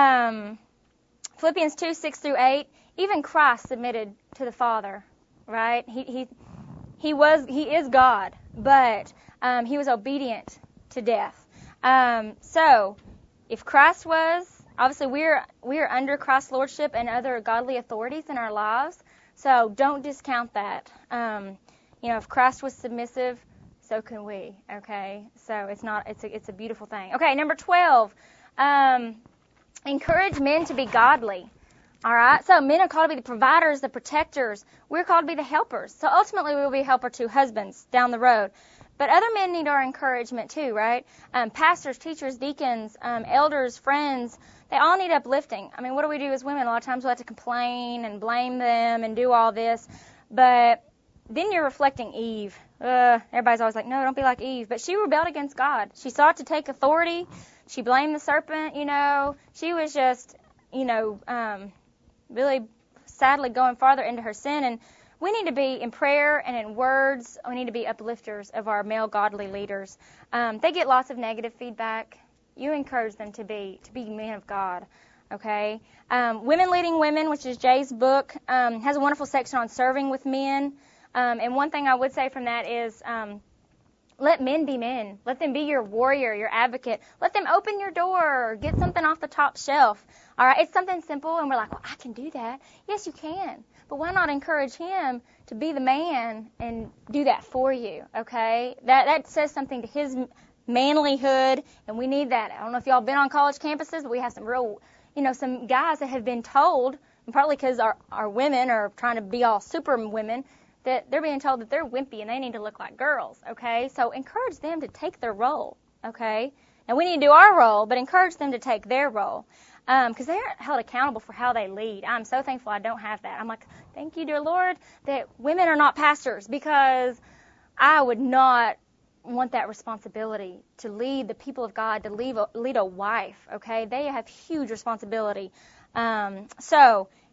Um, Philippians two, six through eight, even Christ submitted to the Father, right? He he he was, he is God, but um, he was obedient to death. Um, so, if Christ was, obviously we're we're under Christ's lordship and other godly authorities in our lives. So don't discount that. Um, you know, if Christ was submissive, so can we. Okay, so it's not it's a it's a beautiful thing. Okay, number twelve. Um, encourage men to be godly. All right, so men are called to be the providers, the protectors. We're called to be the helpers. So ultimately, we will be a helper to husbands down the road. But other men need our encouragement too, right? Um, pastors, teachers, deacons, um, elders, friends, they all need uplifting. I mean, what do we do as women? A lot of times we have to complain and blame them and do all this. But then you're reflecting Eve. Uh, everybody's always like, no, don't be like Eve. But she rebelled against God. She sought to take authority. She blamed the serpent, you know. She was just, you know, um, really sadly going farther into her sin. And we need to be in prayer and in words. We need to be uplifters of our male godly leaders. Um, they get lots of negative feedback. You encourage them to be to be men of God. Okay. Um, Women Leading Women, which is Jay's book, um, has a wonderful section on serving with men. Um, and one thing I would say from that is, um, let men be men. Let them be your warrior, your advocate. Let them open your door or get something off the top shelf. All right, it's something simple, and we're like, well, I can do that. Yes, you can. But why not encourage him to be the man and do that for you, okay? That that says something to his manlyhood, and we need that. I don't know if y'all been on college campuses, but we have some real, you know, some guys that have been told, and partly because our, our women are trying to be all super women, that they're being told that they're wimpy and they need to look like girls, okay? So encourage them to take their role, okay? Now, we need to do our role, but encourage them to take their role because um, they aren't held accountable for how they lead. I'm so thankful I don't have that. I'm like, thank you, dear Lord, that women are not pastors because I would not want that responsibility to lead the people of God, to lead a, lead a wife, okay? They have huge responsibility. Um, so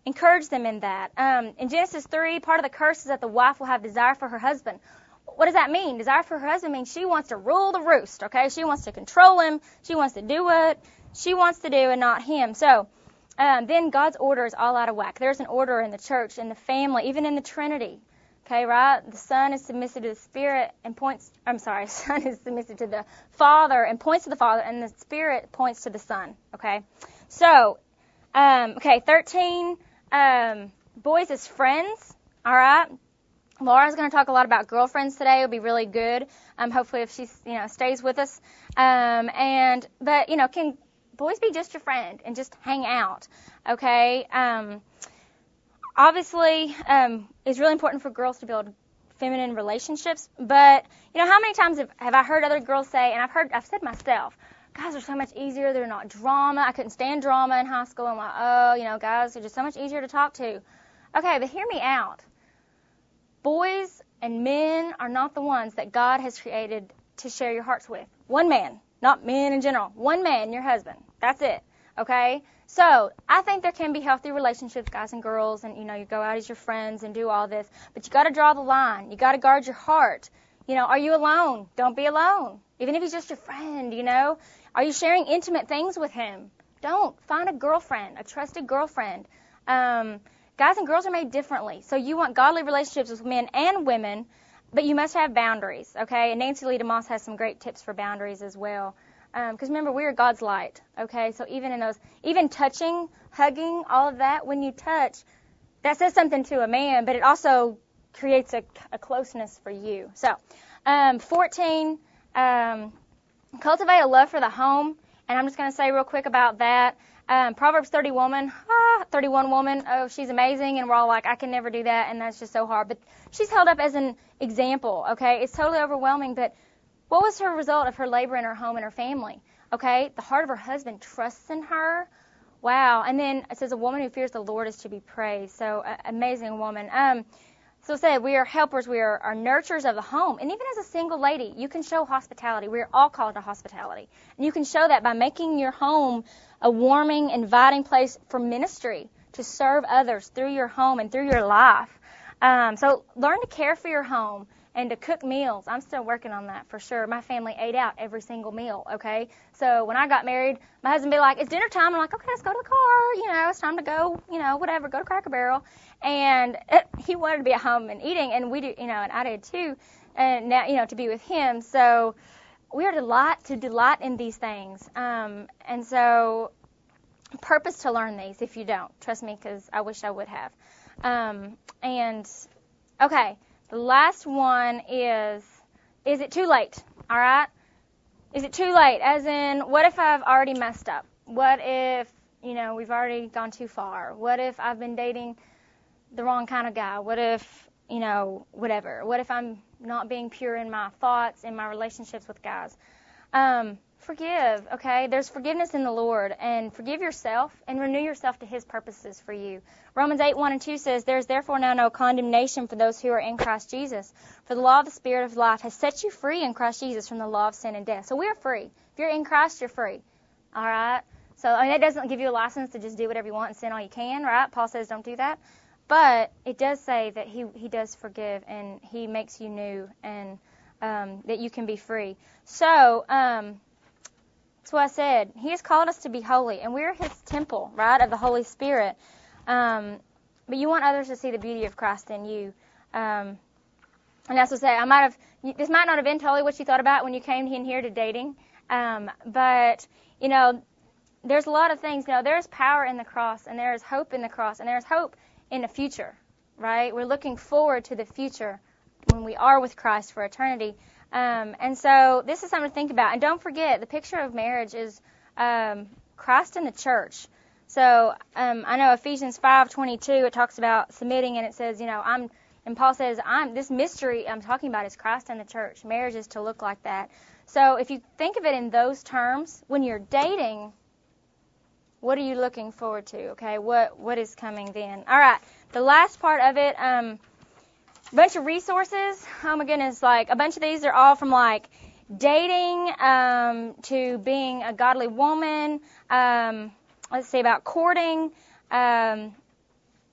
encourage them in that. Um, in Genesis three, part of the curse is that the wife will have desire for her husband. What does that mean? Desire for her husband means she wants to rule the roost, okay? She wants to control him. She wants to do what she wants to do and not him. So um, then God's order is all out of whack. There's an order in the church, in the family, even in the Trinity. Okay, right? The Son is submissive to the Spirit and points, I'm sorry, Son is submissive to the Father and points to the Father, and the Spirit points to the Son, okay? So, um, okay, thirteen, um, boys as friends, all right? Laura's going to talk a lot about girlfriends today. It'll be really good, um, hopefully if she, you know, stays with us. Um, and, but, you know, can boys be just your friend and just hang out, okay? Um, Obviously, um, it's really important for girls to build feminine relationships. But, you know, how many times have, have I heard other girls say, and I've heard, I've said myself, guys are so much easier. They're not drama. I couldn't stand drama in high school. I'm like, oh, you know, guys are just so much easier to talk to. Okay, but hear me out. Boys and men are not the ones that God has created to share your hearts with. One man, not men in general. One man, your husband. That's it. Okay? So, I think there can be healthy relationships, guys and girls, and, you know, you go out as your friends and do all this, but you got to draw the line. You got to guard your heart. You know, are you alone? Don't be alone. Even if he's just your friend, you know. Are you sharing intimate things with him? Don't. Find a girlfriend, a trusted girlfriend. Um, guys and girls are made differently, so you want godly relationships with men and women, but you must have boundaries, okay? And Nancy Lee DeMoss has some great tips for boundaries as well. Because um, remember, we are God's light, okay? So even in those, even touching, hugging, all of that, when you touch, that says something to a man, but it also creates a, a closeness for you. So, um, fourteen, um, cultivate a love for the home. And I'm just going to say real quick about that. Um, Proverbs thirty woman, ah, thirty-one woman, oh, she's amazing, and we're all like, I can never do that, and that's just so hard. But she's held up as an example, okay? It's totally overwhelming, but what was her result of her labor in her home and her family? Okay, the heart of her husband trusts in her. Wow. And then it says a woman who fears the Lord is to be praised. So uh, amazing woman. Um, so it said we are helpers. We are, are nurturers of the home. And even as a single lady, you can show hospitality. We are all called to hospitality. And you can show that by making your home a warming, inviting place for ministry, to serve others through your home and through your life. Um, so learn to care for your home. And to cook meals. I'm still working on that for sure. My family ate out every single meal, okay? So when I got married, my husband would be like, it's dinner time. I'm like, okay, let's go to the car. You know, it's time to go, you know, whatever, go to Cracker Barrel. And it, he wanted to be at home and eating, and we do, you know, and I did too, and now, you know, to be with him. So we are delight, to delight in these things. Um, and so purpose to learn these if you don't. Trust me, because I wish I would have. Um, and, okay. The last one is, is it too late? All right? Is it too late? As in, what if I've already messed up? What if, you know, we've already gone too far? What if I've been dating the wrong kind of guy? What if, you know, whatever? What if I'm not being pure in my thoughts, in my relationships with guys? Um, forgive, okay? There's forgiveness in the Lord, and forgive yourself and renew yourself to His purposes for you. Romans eight, one and two says, there is therefore now no condemnation for those who are in Christ Jesus. For the law of the Spirit of life has set you free in Christ Jesus from the law of sin and death. So we are free. If you're in Christ, you're free. All right? So, I mean, that doesn't give you a license to just do whatever you want and sin all you can, right? Paul says don't do that. But it does say that He, he does forgive, and He makes you new, and um, that you can be free. So, um, that's what I said. He has called us to be holy, and we're His temple, right, of the Holy Spirit. Um, but you want others to see the beauty of Christ in you. Um, and that's what I say. I might have, this might not have been totally what you thought about when you came in here to dating. Um, but, you know, there's a lot of things. You know, there's power in the cross, and there is hope in the cross, and there's hope in the future, right? We're looking forward to the future when we are with Christ for eternity. Um, and so this is something to think about. And don't forget, the picture of marriage is um, Christ in the church. So um, I know Ephesians five twenty-two, it talks about submitting, and it says, you know, I'm, and Paul says, I'm this mystery I'm talking about is Christ in the church. Marriage is to look like that. So if you think of it in those terms, when you're dating, what are you looking forward to? Okay, what what is coming then? All right, the last part of it, um, a bunch of resources. Oh my goodness, like a bunch of these are all from like dating um, to being a godly woman. Um, let's see about courting. Um,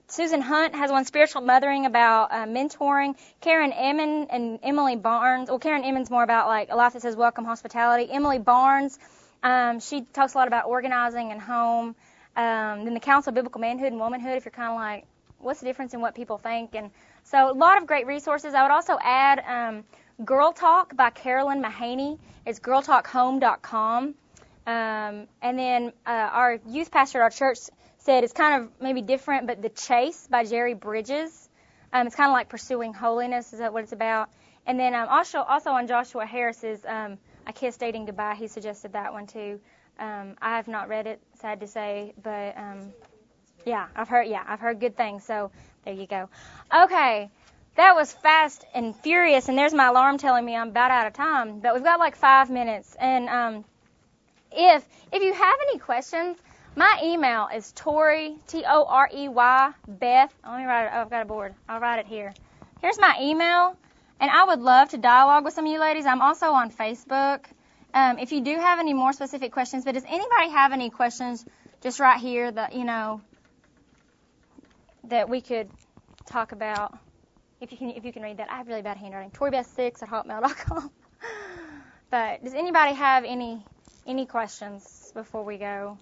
Susan Hunt has one, Spiritual Mothering, about uh, mentoring. Karen Emmon and Emily Barnes. Well, Karen Emmon's more about like a life that says welcome hospitality. Emily Barnes, um, she talks a lot about organizing and home. Um, then the Council of Biblical Manhood and Womanhood, if you're kind of like, what's the difference in what people think? And so a lot of great resources. I would also add um, Girl Talk by Carolyn Mahaney. It's girl talk home dot com. Um, and then uh, our youth pastor at our church said it's kind of maybe different, but The Chase by Jerry Bridges. Um, it's kind of like Pursuing Holiness. Is that what it's about? And then um, also, also on Joshua Harris's um, I Kissed Dating Goodbye, he suggested that one too. Um, I have not read it, sad to say, but um, yeah, I've heard yeah, I've heard good things. So there you go. Okay, that was fast and furious, and there's my alarm telling me I'm about out of time. But we've got like five minutes, and um, if if you have any questions. My email is Torey, T O R E Y, Beth. Let me write it. Oh, I've got a board. I'll write it here. Here's my email, and I would love to dialogue with some of you ladies. I'm also on Facebook. Um, if you do have any more specific questions, but does anybody have any questions just right here that, you know, that we could talk about? If you can, if you can read that. I have really bad handwriting. Torey Beth six at hotmail dot com. But does anybody have any any questions before we go?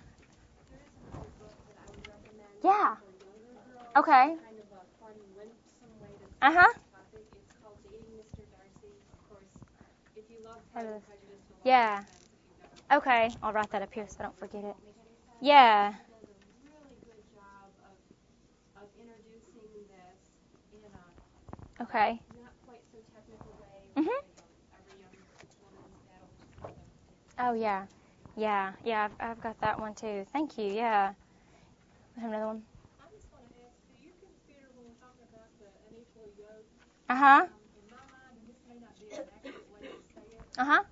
Yeah. Okay. Uh huh. Yeah. Okay. I'll write that up here so I don't forget it. Yeah. Okay. Mhm. Oh yeah. Yeah. Yeah. I've, I've got that one too. Thank you. Yeah. I have another one. I just want to ask, do you consider when we're talking about the unequal yoke? Uh huh. Um, in my mind, and this may not be an accurate way to say it. Uh huh.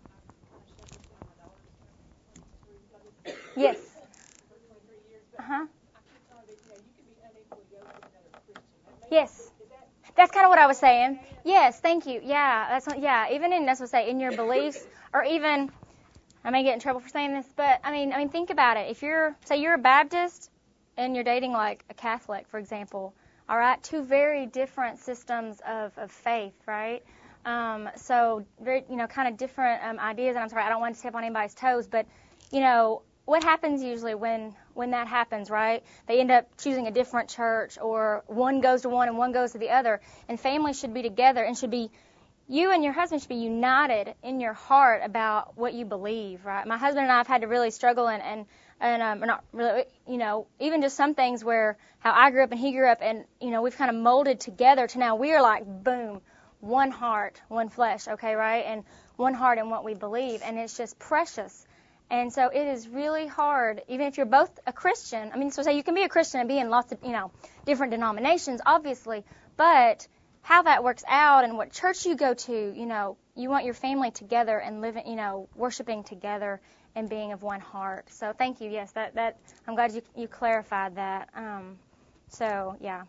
Yes. For twenty-three years, but Uh huh. I keep telling that, you know, you can be unequally yoked with another Christian. That may, Yes. Is that, That's kind of what I was saying. Yes. Thank you. Yeah. That's what. Yeah. Even in that's what I say in your beliefs, or even I may get in trouble for saying this, but I mean, I mean, think about it. If you're say you're a Baptist and you're dating like a Catholic, for example, all right, two very different systems of, of faith, right? Um, so very, you know, kind of different um, ideas. And I'm sorry, I don't want to step on anybody's toes, but you know, what happens usually when when that happens, right? They end up choosing a different church, or one goes to one and one goes to the other. And families should be together and should be. You and your husband should be united in your heart about what you believe, right? My husband and I have had to really struggle and, and, and um, not really, you know, even just some things where how I grew up and he grew up, and, you know, we've kind of molded together to now we are like, boom, one heart, one flesh, okay, right? And one heart in what we believe, and it's just precious. And so it is really hard, even if you're both a Christian. I mean, so say you can be a Christian and be in lots of, you know, different denominations, obviously, but how that works out and what church you go to, you know, you want your family together and living, you know, worshiping together and being of one heart. So thank you. Yes, that, that I'm glad you you clarified that. Um, so yeah.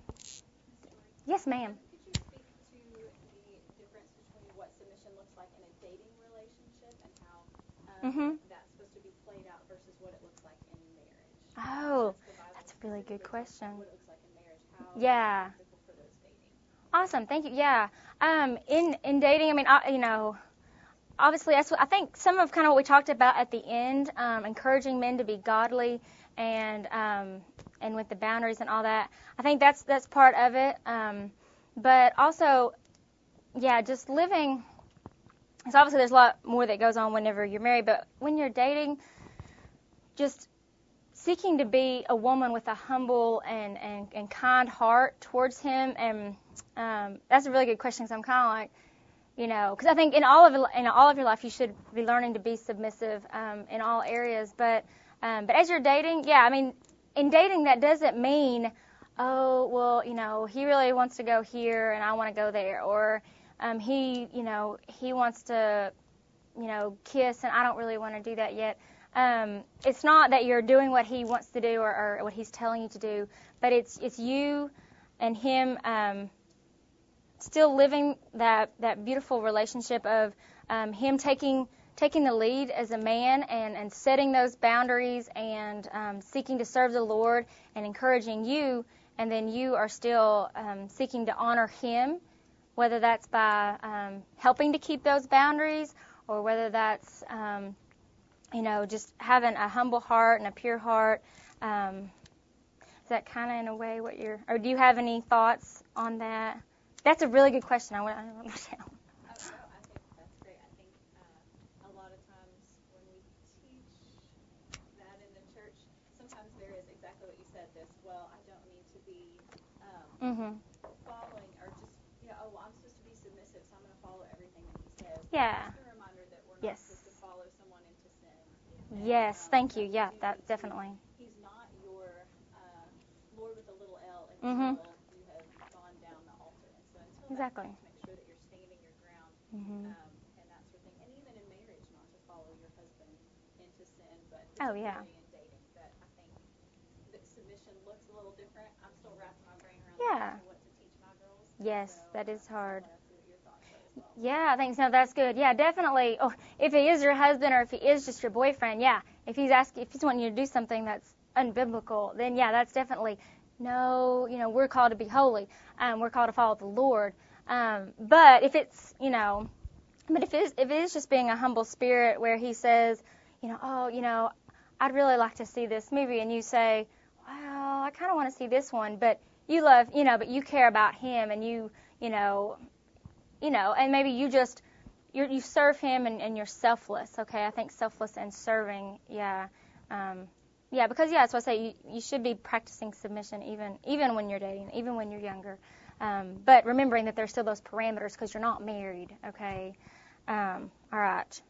Yes, ma'am. Could you speak to the difference between what submission looks like in a dating relationship and how um, Mhm. that's supposed to be played out versus what it looks like in marriage? Oh, that's a really good question. What it looks like in marriage, how Yeah. it's practical for those dating. Awesome. Thank you. Yeah. Um, in, in dating, I mean, I, you know, obviously that's what, I think some of kind of what we talked about at the end, um, encouraging men to be godly and, um, and with the boundaries and all that. I think that's, that's part of it. Um, but also, yeah, just living, so obviously there's a lot more that goes on whenever you're married, but when you're dating, just seeking to be a woman with a humble and, and, and kind heart towards him. And um, that's a really good question, because I'm kind of like, you know, because I think in all of in all of your life you should be learning to be submissive um, in all areas. But um, but as you're dating, yeah, I mean, in dating that doesn't mean, oh, well, you know, he really wants to go here and I want to go there, or um, he, you know, he wants to, you know, kiss and I don't really want to do that yet. Um, it's not that you're doing what he wants to do or, or what he's telling you to do, but it's it's you and him um, still living that that beautiful relationship of um, him taking taking the lead as a man and, and setting those boundaries and um, seeking to serve the Lord and encouraging you, and then you are still um, seeking to honor him, whether that's by um, helping to keep those boundaries, or whether that's, um, you know, just having a humble heart and a pure heart. Um, is that kind of in a way what you're, or do you have any thoughts on that? That's a really good question. I want to understand. Oh, no, I think that's great. I think uh, a lot of times when we teach that in the church, sometimes there is exactly what you said, this, well, I don't need to be um, Mm-hmm. following or just, you know, oh, well, I'm supposed to be submissive, so I'm going to follow everything that he says. Yeah. Just a reminder that we're not Yes. supposed to follow someone into sin. Yes, Um, thank you. that we Yeah, do that need to- definitely. He's not your uh, Lord with a little L until Mhm. you have gone down the altar. And so until Exactly. that point, to make sure that you're standing your ground Mhm. um, and that sort of thing. And even in marriage, not to follow your husband into sin, but Oh, particularly yeah. in dating, that I think that submission looks a little different. I'm still wrapping my brain around Yeah. that, what to teach my girls. Yes, so, that is uh, hard. So glad to see what your thoughts are as well. Yeah, thanks. No, that's good. Yeah, definitely. Oh, if he is your husband or if he is just your boyfriend, yeah. If he's asking, if he's wanting you to do something that's unbiblical, then yeah, that's definitely no. You know, we're called to be holy. Um, we're called to follow the Lord. Um, but if it's, you know, but if it is, if it is just being a humble spirit where he says, you know, oh, you know, I'd really like to see this movie, and you say, well, I kind of want to see this one, but you love, you know, but you care about him, and you, you know. You know, and maybe you just, you you serve him and, and you're selfless, okay? I think selfless and serving, yeah. Um, yeah, because, yeah, that's what I say, you, you should be practicing submission even even when you're dating, even when you're younger. Um, but remembering that there's still those parameters because you're not married, okay? Um, all right.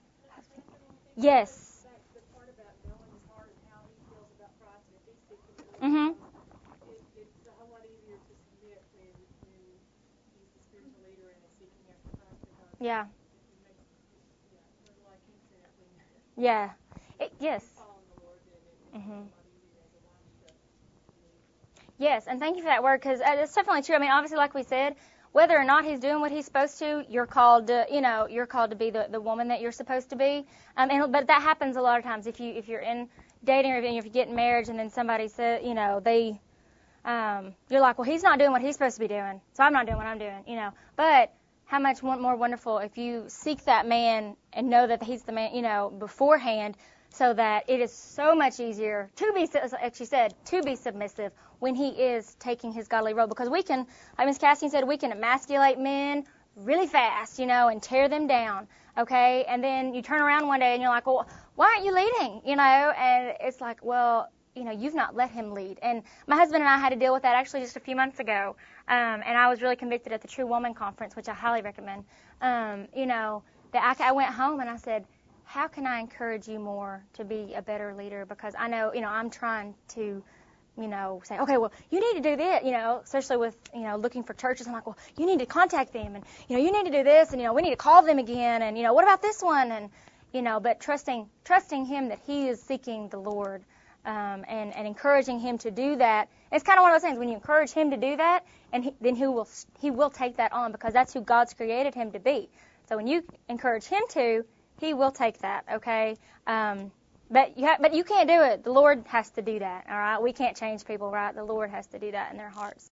Yes. Back to the part about knowing his heart and how he feels about Christ, and if he's seeking the Lord, Mm-hmm. it, it's a whole lot easier to submit when when he's the spiritual leader and is seeking after Christ, because Yeah. it makes it, yeah, sort of like he said, when Yeah. It, yes. he's following the Lord, then it, it's Mm-hmm. a lot easier as a wife to, to lead. Yes, and thank you for that word, because it's definitely true. I mean, obviously, like we said, whether or not he's doing what he's supposed to, you're called to, you know, you're called to be the, the woman that you're supposed to be. Um, and but that happens a lot of times if you if you're in dating or if you get in marriage and then somebody says, you know, they, um, you're like, well, he's not doing what he's supposed to be doing, so I'm not doing what I'm doing, you know. But how much more wonderful if you seek that man and know that he's the man, you know, beforehand, so that it is so much easier to be, like she said, to be submissive when he is taking his godly role. Because we can, like Miss Cassidy said, we can emasculate men really fast, you know, and tear them down, okay? And then you turn around one day and you're like, well, why aren't you leading, you know? And it's like, well, you know, you've not let him lead. And my husband and I had to deal with that actually just a few months ago. Um, and I was really convicted at the True Woman Conference, which I highly recommend. Um, you know, that I, I went home and I said, how can I encourage you more to be a better leader? Because I know, you know, I'm trying to, you know, say, okay, well, you need to do this, you know, especially with, you know, looking for churches. I'm like, well, you need to contact them, and, you know, you need to do this, and, you know, we need to call them again, and, you know, what about this one? And, you know, but trusting, trusting him that he is seeking the Lord, um, and, and encouraging him to do that. It's kind of one of those things when you encourage him to do that, and he, then he will, he will take that on, because that's who God's created him to be. So when you encourage him to, he will take that, okay? Um, but you ha- but you can't do it. The Lord has to do that, all right? We can't change people, right? The Lord has to do that in their hearts.